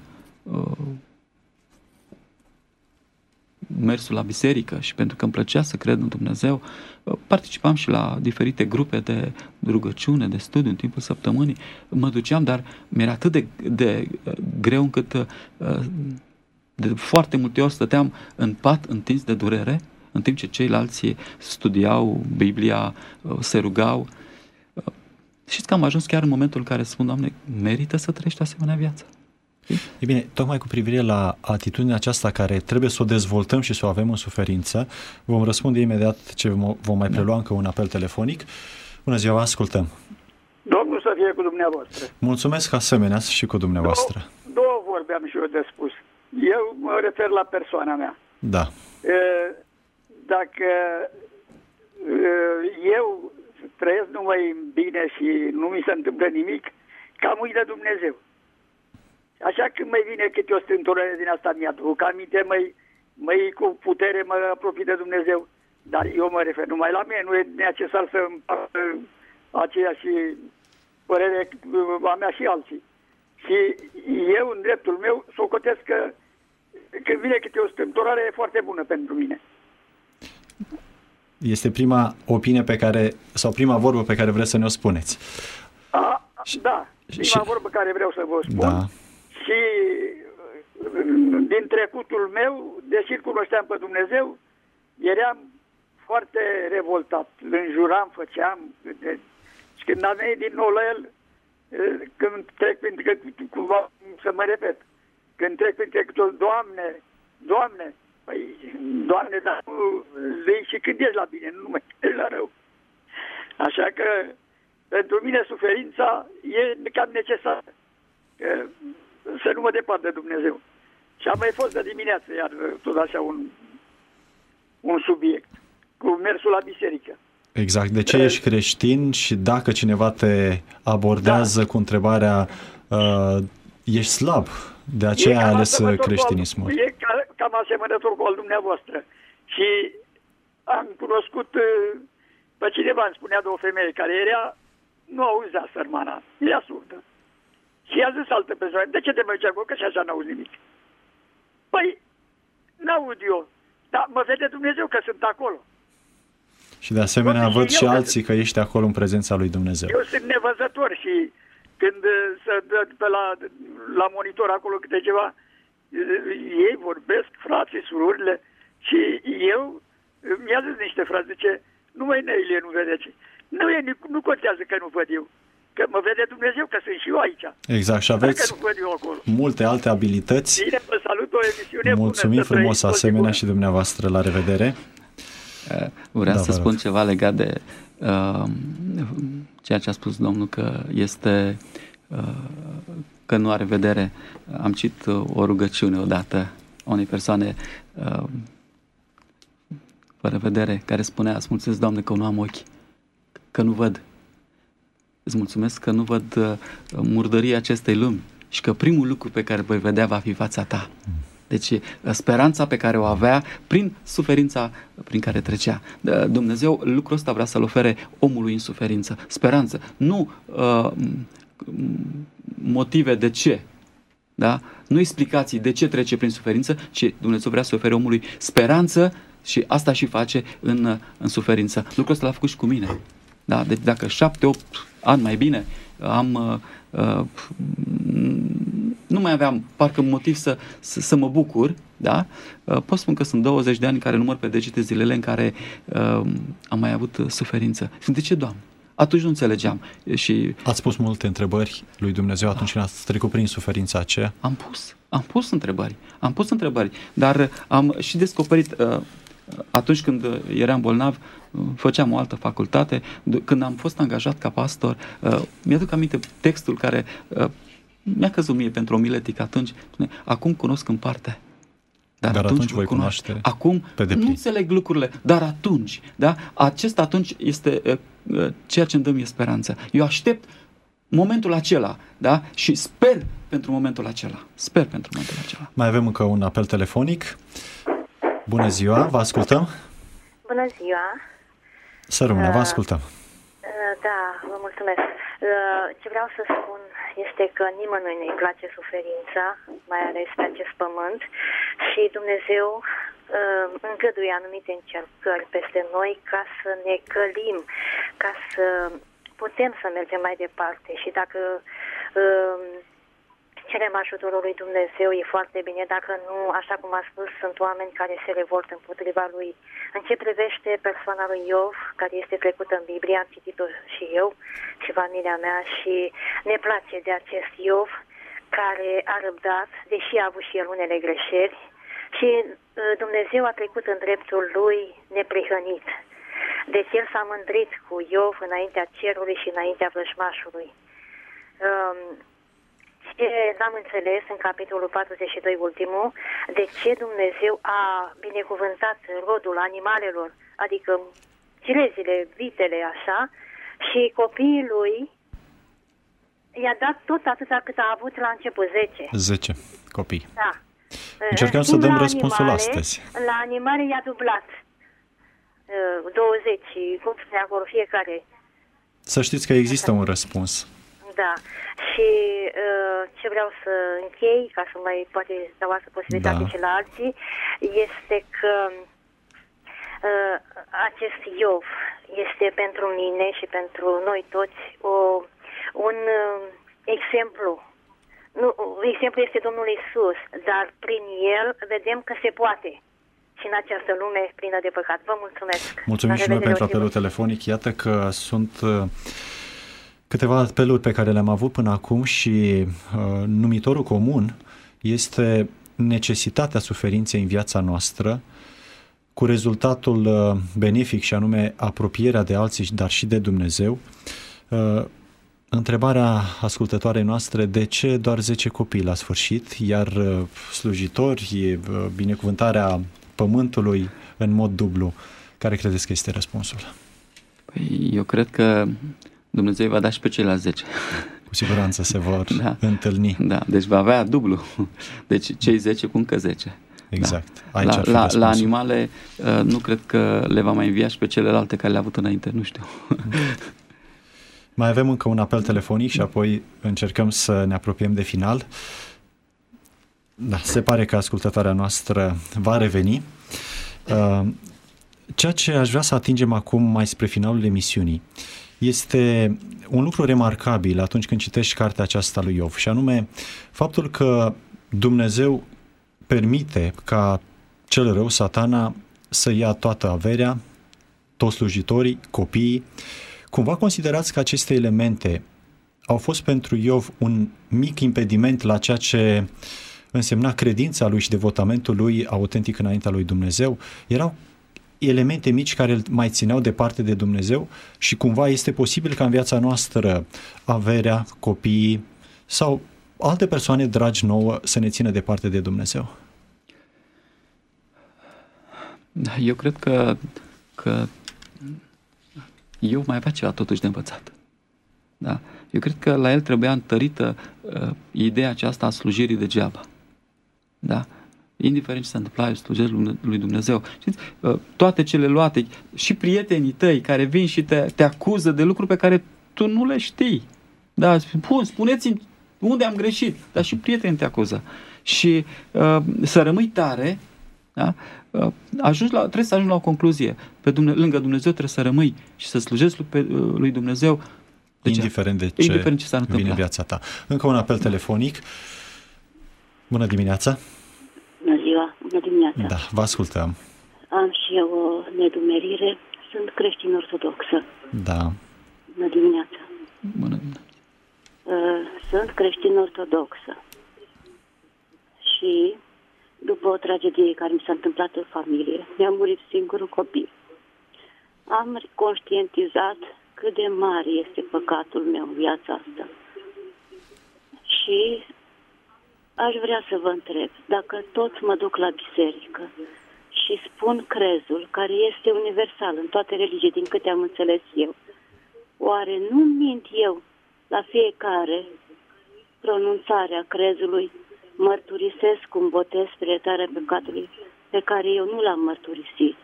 mersul la biserică și pentru că îmi plăcea să cred în Dumnezeu, participam și la diferite grupe de rugăciune, de studiu în timpul săptămânii. Mă duceam, dar mi-era atât de greu încât de foarte multe ori stăteam în pat întins de durere, în timp ce ceilalți studiau Biblia, se rugau. Știți că am ajuns chiar în momentul în care spun, Doamne, merită să trăiești o asemenea viață. E bine, tocmai cu privire la atitudinea aceasta care trebuie să o dezvoltăm și să o avem în suferință, vom răspunde imediat ce vom mai prelua încă un apel telefonic. Bună ziua, vă ascultăm. Domnul să fie cu dumneavoastră. Mulțumesc asemenea și cu dumneavoastră. Două vorbe am și eu de spus. Eu mă refer la persoana mea. Da. Dacă eu trăiesc numai bine și nu mi se întâmplă nimic, cam uit de Dumnezeu. Așa când mai vine câte o strânturare din asta, mi-aduc aminte, mai cu putere mă apropii de Dumnezeu. Dar eu mă refer numai la mine, nu e necesar să împart aceeași părere a mea și alții. Și eu, în dreptul meu, socotesc că când vine câte o strânturare e foarte bună pentru mine. Este prima opinie sau prima vorbă pe care vreți să ne o spuneți. Da, prima vorbă care vreau să vă spun. Da. Și din trecutul meu, deși cunoșteam pe Dumnezeu, eram foarte revoltat. Îl înjuram, făceam. Și când am venit din nou la el, când trec printre, cumva să mă repet, când trec printre toți, Doamne, păi, Doamne, dar nu lei și când ești la bine, nu numai ești la rău. Așa că, pentru mine, suferința e cam necesară. Să nu mă depart de Dumnezeu. Și am mai fost de dimineață, iar tot așa un subiect, cu mersul la biserică. Exact. De ce ești creștin și dacă cineva te abordează cu întrebarea ești slab, de aceea ai ales creștinismul. E cam asemănător cu al dumneavoastră. Și am cunoscut pe cineva, îmi spunea de o femeie care nu auzea sărmana, era surdă. Și i-a zis altă persoană, de ce te mergi acolo, că și așa n-auzi nimic? Păi, n-aud eu, dar mă vede Dumnezeu că sunt acolo. Și de asemenea văd și alții că ești acolo în prezența lui Dumnezeu. Eu sunt nevăzător și când se dă pe la monitor acolo câte ceva, ei vorbesc, frații, surorile, și eu mi-a zis niște frați, zice, nu mai Neilie, nu vedeți. Nu contează că nu văd eu, că mă vede Dumnezeu, că sunt și eu aici. Exact, și aveți multe alte abilități. Bine, vă salut, o emisiune bună. Mulțumim frumos asemenea și dumneavoastră, la revedere. Vreau să spun ceva legat de ceea ce a spus domnul, că este că nu are vedere. Am citit o rugăciune odată a unei persoane fără vedere, care spunea: îți mulțumesc, Doamne, că nu am ochi, că nu văd. Îți mulțumesc că nu văd murdăria acestei lumi și că primul lucru pe care îl voi vedea va fi fața ta. Deci speranța pe care o avea prin suferința prin care trecea. Dumnezeu lucrul ăsta vrea să-l ofere omului în suferință. Speranță. Nu motive de ce. Da? Nu explicații de ce trece prin suferință, ci Dumnezeu vrea să ofere omului speranță și asta și face în suferință. Lucrul ăsta l-a făcut și cu mine. Da? Deci dacă 7-8 ani mai bine am... nu mai aveam parcă motiv să mă bucur, da? Pot spune că sunt 20 de ani în care număr pe degete zilele în care am mai avut suferință. Și de ce, Doamne? Atunci nu înțelegeam. Și ați pus multe întrebări lui Dumnezeu atunci când ați trecut prin suferința aceea? Am pus întrebări, dar am și descoperit atunci când eram bolnav, făceam o altă facultate, când am fost angajat ca pastor, mi-aduc aminte textul care mi-a căzut mie pentru omiletică atunci, acum cunosc în parte. Dar atunci voi cunoaște. Acum nu înțeleg lucrurile, dar atunci, da? Acest atunci este ceea ce îmi dă mie speranță. Eu aștept momentul acela, da? Și sper pentru momentul acela. Mai avem încă un apel telefonic. Bună ziua, vă ascultăm. Bună ziua. Să rămână, vă ascultăm. Da, vă mulțumesc. Ce vreau să spun este că nimănui nu-i place suferința, mai ales pe acest pământ, și Dumnezeu îngăduie anumite încercări peste noi ca să ne călim, ca să putem să mergem mai departe. Și dacă cerem ajutorul lui Dumnezeu, e foarte bine. Dacă nu, așa cum a spus, sunt oameni care se revoltă împotriva lui. În ce privește persoana lui Iov, care este trecută în Biblie, am citit-o și eu și familia mea, și ne place de acest Iov care a răbdat, deși a avut și el unele greșeli, și Dumnezeu a trecut în dreptul lui neprihănit. Deci el s-a mândrit cu Iov înaintea cerului și înaintea vrăjmașului. Ce n-am înțeles în capitolul 42, ultimul, de ce Dumnezeu a binecuvântat rodul animalelor, adică cirezile, vitele, așa, și copiii lui i-a dat tot atâta cât a avut la început, 10. 10 copii. Da. Încercăm să dăm răspunsul astăzi. La animale i-a dublat 20, cum spune acolo, fiecare. Să știți că există un răspuns. Da. Și ce vreau să închei, ca să mai poate dau asta posibilitate și la alții, este că acest Iov este pentru mine și pentru noi toți un exemplu. Exemplu este Domnul Iisus, dar prin el vedem că se poate și în această lume plină de păcat. Vă mulțumesc! Mulțumim și noi pentru apelul telefonic. Iată că sunt câteva apeluri pe care le-am avut până acum și numitorul comun este necesitatea suferinței în viața noastră, cu rezultatul benefic și anume apropierea de alții, dar și de Dumnezeu. Întrebarea ascultătoarei noastre: de ce doar 10 copii la sfârșit, iar slujitori, binecuvântarea pământului în mod dublu? Care credeți că este răspunsul? Păi, eu cred că Dumnezeu va da și pe ceilalți 10. Cu siguranță se vor întâlni. Da, deci va avea dublu. Deci cei 10 cu încă 10. Exact. Da. La animale nu cred că le va mai învia și pe celelalte care le-a avut înainte, nu știu. Mai avem încă un apel telefonic și apoi încercăm să ne apropiem de final. Da, se pare că ascultătoarea noastră va reveni. Ceea ce aș vrea să atingem acum, mai spre finalul emisiunii, este un lucru remarcabil atunci când citești cartea aceasta lui Iov, și anume faptul că Dumnezeu permite ca cel rău, Satana, să ia toată averea, toți slujitorii, copiii. Cumva considerați că aceste elemente au fost pentru Iov un mic impediment la ceea ce însemna credința lui și devotamentul lui autentic înaintea lui Dumnezeu? Erau elemente mici care îl mai țineau departe de Dumnezeu și cumva este posibil ca în viața noastră averea, copiii sau alte persoane dragi nouă să ne țină departe de Dumnezeu? Eu cred că eu mai avea ceva totuși de învățat. Da? Eu cred că la el trebuia întărită ideea aceasta a slujirii degeaba. Da? Indiferent ce s-a întâmplat, eu slujesc lui Dumnezeu. Știți, toate cele luate, și prietenii tăi care vin și te acuză de lucruri pe care tu nu le știi. Da? Spuneți-mi unde am greșit, dar și prietenii te acuză. Și să rămâi tare, da? Trebuie să ajungi la o concluzie. Lângă Dumnezeu trebuie să rămâi și să slujești lui Dumnezeu. Indiferent de ce s-a întâmplat. Vine viața ta. Încă un apel telefonic. Bună dimineața! Bună ziua! Bună dimineața! Da, vă ascultăm. Am și eu o nedumerire. Sunt creștin-ortodoxă. Da. Bună dimineața! Bună dimineața! Sunt creștin-ortodoxă. Și după o tragedie care mi s-a întâmplat în familie, mi-a murit singurul copil. Am conștientizat cât de mare este păcatul meu în viața asta. Și aș vrea să vă întreb, dacă tot mă duc la biserică și spun crezul, care este universal în toate religiile, din câte am înțeles eu, oare nu mint eu la fiecare pronunțare a crezului, mărturisesc un botez spre iertarea păcatului pe care eu nu l-am mărturisit?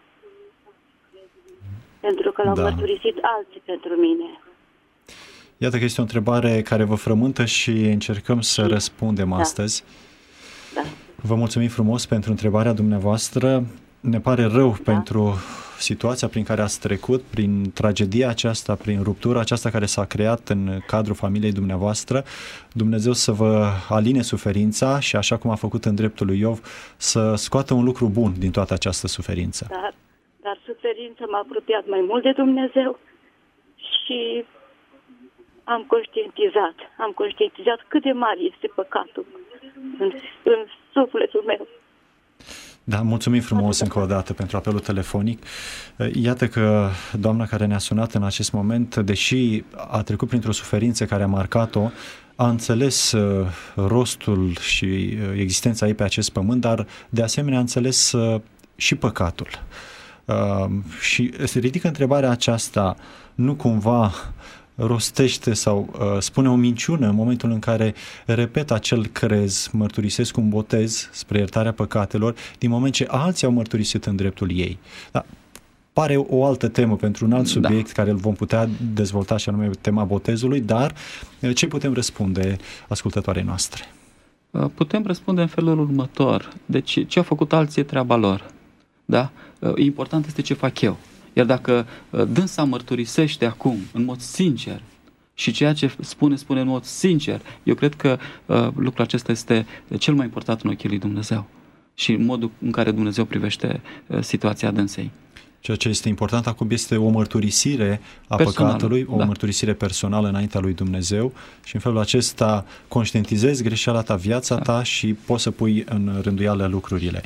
Pentru că l-au mărturisit alții pentru mine. Iată că este o întrebare care vă frământă și încercăm să răspundem astăzi. Da. Vă mulțumim frumos pentru întrebarea dumneavoastră. Ne pare rău pentru situația prin care ați trecut, prin tragedia aceasta, prin ruptura aceasta care s-a creat în cadrul familiei dumneavoastră. Dumnezeu să vă aline suferința și, așa cum a făcut în dreptul lui Iov, să scoată un lucru bun din toată această suferință. Dar suferința m-a apropiat mai mult de Dumnezeu și am conștientizat cât de mare este păcatul în sufletul meu. Da, mulțumim frumos încă o dată pentru apelul telefonic. Iată că doamna care ne-a sunat în acest moment, deși a trecut printr-o suferință care a marcat-o, a înțeles rostul și existența ei pe acest pământ, dar de asemenea a înțeles și păcatul. Și se ridică întrebarea aceasta, nu cumva rostește sau spune o minciună în momentul în care repetă acel crez, mărturisesc un botez spre iertarea păcatelor, din moment ce alții au mărturisit în dreptul ei. Da, pare o altă temă pentru un alt subiect care îl vom putea dezvolta, și anume tema botezului, dar ce putem răspunde ascultătoarei noastre? Putem răspunde în felul următor. Deci ce au făcut alții e treaba lor. Da? Important este ce fac eu. Iar dacă dânsa mărturisește acum în mod sincer și ceea ce spune în mod sincer, eu cred că lucrul acesta este cel mai important în ochii lui Dumnezeu și în modul în care Dumnezeu privește situația dânsei. Ceea ce este important acum este o mărturisire a păcatului, o mărturisire personală înaintea lui Dumnezeu, și în felul acesta conștientizezi greșeala ta, viața ta, și poți să pui în rânduială lucrurile.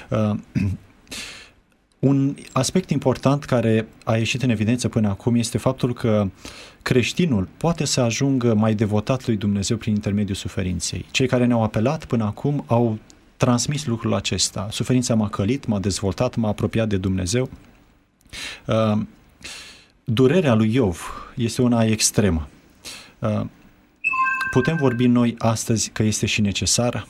Un aspect important care a ieșit în evidență până acum este faptul că creștinul poate să ajungă mai devotat lui Dumnezeu prin intermediul suferinței. Cei care ne-au apelat până acum au transmis lucrul acesta. Suferința m-a călit, m-a dezvoltat, m-a apropiat de Dumnezeu. Durerea lui Iov este una extremă. Putem vorbi noi astăzi că este și necesară?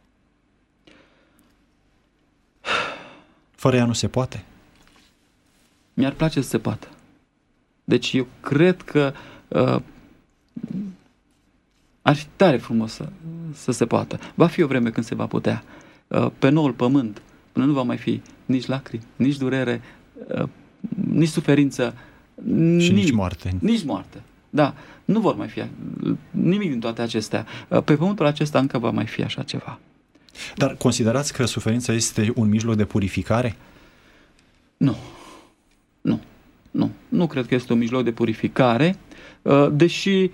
Fără ea nu se poate? Mi-ar place să se poată. Deci eu cred că Ar fi tare frumos să se poată. Va fi o vreme când se va putea. Pe noul pământ, până nu va mai fi nici lacrimi, nici durere, nici suferință, și nici moarte. Nici moarte. Da, nu vor mai fi nimic din toate acestea. Pe pământul acesta încă va mai fi așa ceva. Dar considerați că suferința este un mijloc de purificare? Nu. Nu cred că este un mijloc de purificare, deși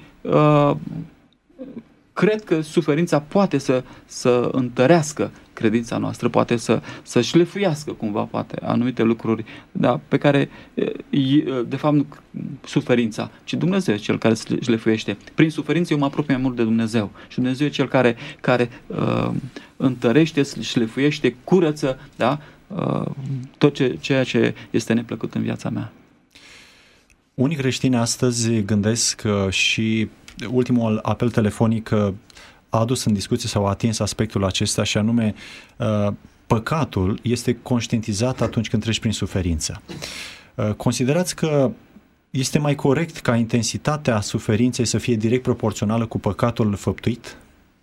cred că suferința poate să întărească credința noastră, poate să șlefuiască cumva poate anumite lucruri, da, pe care de fapt nu suferința, ci Dumnezeu este cel care șlefuiește. Prin suferință eu mă apropii mai mult de Dumnezeu și Dumnezeu e cel care întărește, șlefuiește, curăță, da, tot ceea ce este neplăcut în viața mea. Unii creștini astăzi gândesc și ultimul apel telefonic a adus în discuție sau a atins aspectul acesta, și anume păcatul este conștientizat atunci când treci prin suferință. Considerați că este mai corect ca intensitatea suferinței să fie direct proporțională cu păcatul făptuit?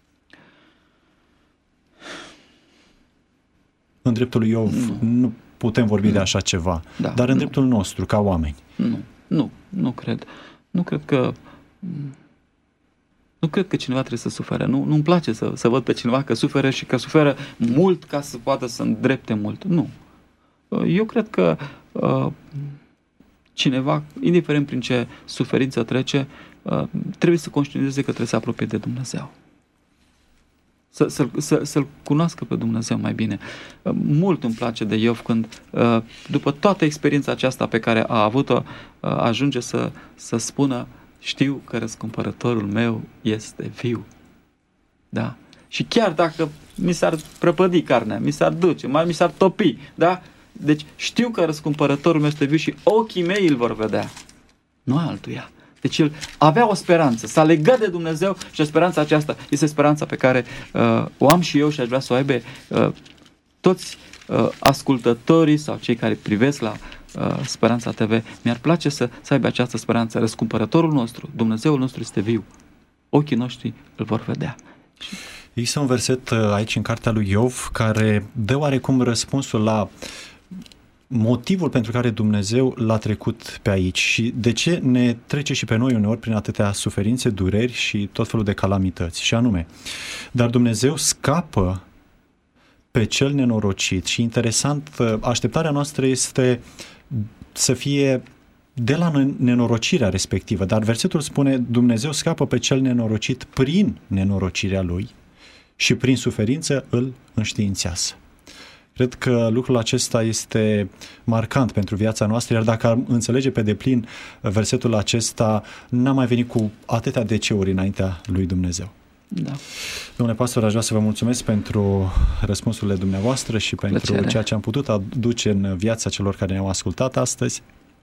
În dreptul lui Iov nu putem vorbi de așa ceva, dar în dreptul nostru, ca oameni. Nu cred. Nu cred că cineva trebuie să sufere. Nu-mi place să văd pe cineva că suferă și că suferă mult ca să poată să îndrepte mult. Nu. Eu cred că cineva, indiferent prin ce suferință trece, trebuie să conștientizeze că trebuie să apropie de Dumnezeu. Să-L cunoască pe Dumnezeu mai bine. Mult îmi place de Iov când, după toată experiența aceasta pe care a avut-o, ajunge să spună: știu că răscumpărătorul meu este viu. Da? Și chiar dacă mi s-ar prăpădi carnea, mi s-ar duce, mi s-ar topi, da? Deci știu că răscumpărătorul meu este viu și ochii mei îl vor vedea. Nu altuia. Deci el avea o speranță, s-a legat de Dumnezeu și speranța aceasta este speranța pe care o am și eu și aș vrea să o aibă toți ascultătorii sau cei care privesc la Speranța TV. Mi-ar place să aibă această speranță. Răscumpărătorul nostru, Dumnezeul nostru este viu. Ochii noștri îl vor vedea. Există un verset aici în cartea lui Iov care dă oarecum răspunsul la motivul pentru care Dumnezeu l-a trecut pe aici și de ce ne trece și pe noi uneori prin atâtea suferințe, dureri și tot felul de calamități. Și anume, dar Dumnezeu scapă pe cel nenorocit și interesant, așteptarea noastră este să fie de la nenorocirea respectivă, dar versetul spune: Dumnezeu scapă pe cel nenorocit prin nenorocirea lui și prin suferință îl înștiințează. Cred că lucrul acesta este marcant pentru viața noastră, iar dacă am înțelege pe deplin versetul acesta, n-am mai venit cu atâtea DC-uri înaintea lui Dumnezeu. Da. Domnule pastor, aș vrea să vă mulțumesc pentru răspunsurile dumneavoastră și pentru ceea ce am putut aduce în viața celor care ne-au ascultat astăzi.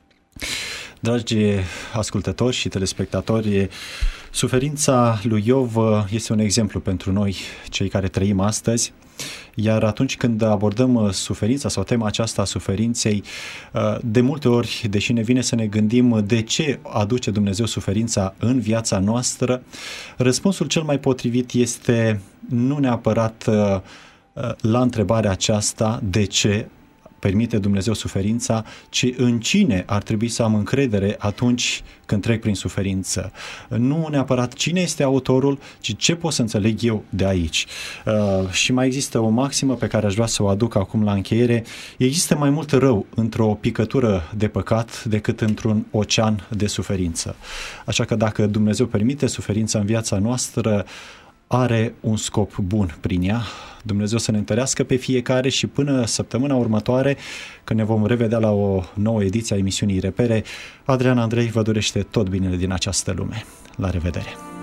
Dragi ascultători și telespectatori, suferința lui Iov este un exemplu pentru noi, cei care trăim astăzi, iar atunci când abordăm suferința sau tema aceasta a suferinței, de multe ori, deși ne vine să ne gândim de ce aduce Dumnezeu suferința în viața noastră, răspunsul cel mai potrivit este nu neapărat la întrebarea aceasta, de ce permite Dumnezeu suferința, ci în cine ar trebui să am încredere atunci când trec prin suferință. Nu neapărat cine este autorul, ci ce pot să înțeleg eu de aici. Și mai există o maximă pe care aș vrea să o aduc acum la încheiere. Există mai mult rău într-o picătură de păcat decât într-un ocean de suferință. Așa că dacă Dumnezeu permite suferința în viața noastră, are un scop bun prin ea. Dumnezeu să ne întărească pe fiecare și până săptămâna următoare, când ne vom revedea la o nouă ediție a emisiunii Repere, Adrian Andrei vă dorește tot binele din această lume. La revedere!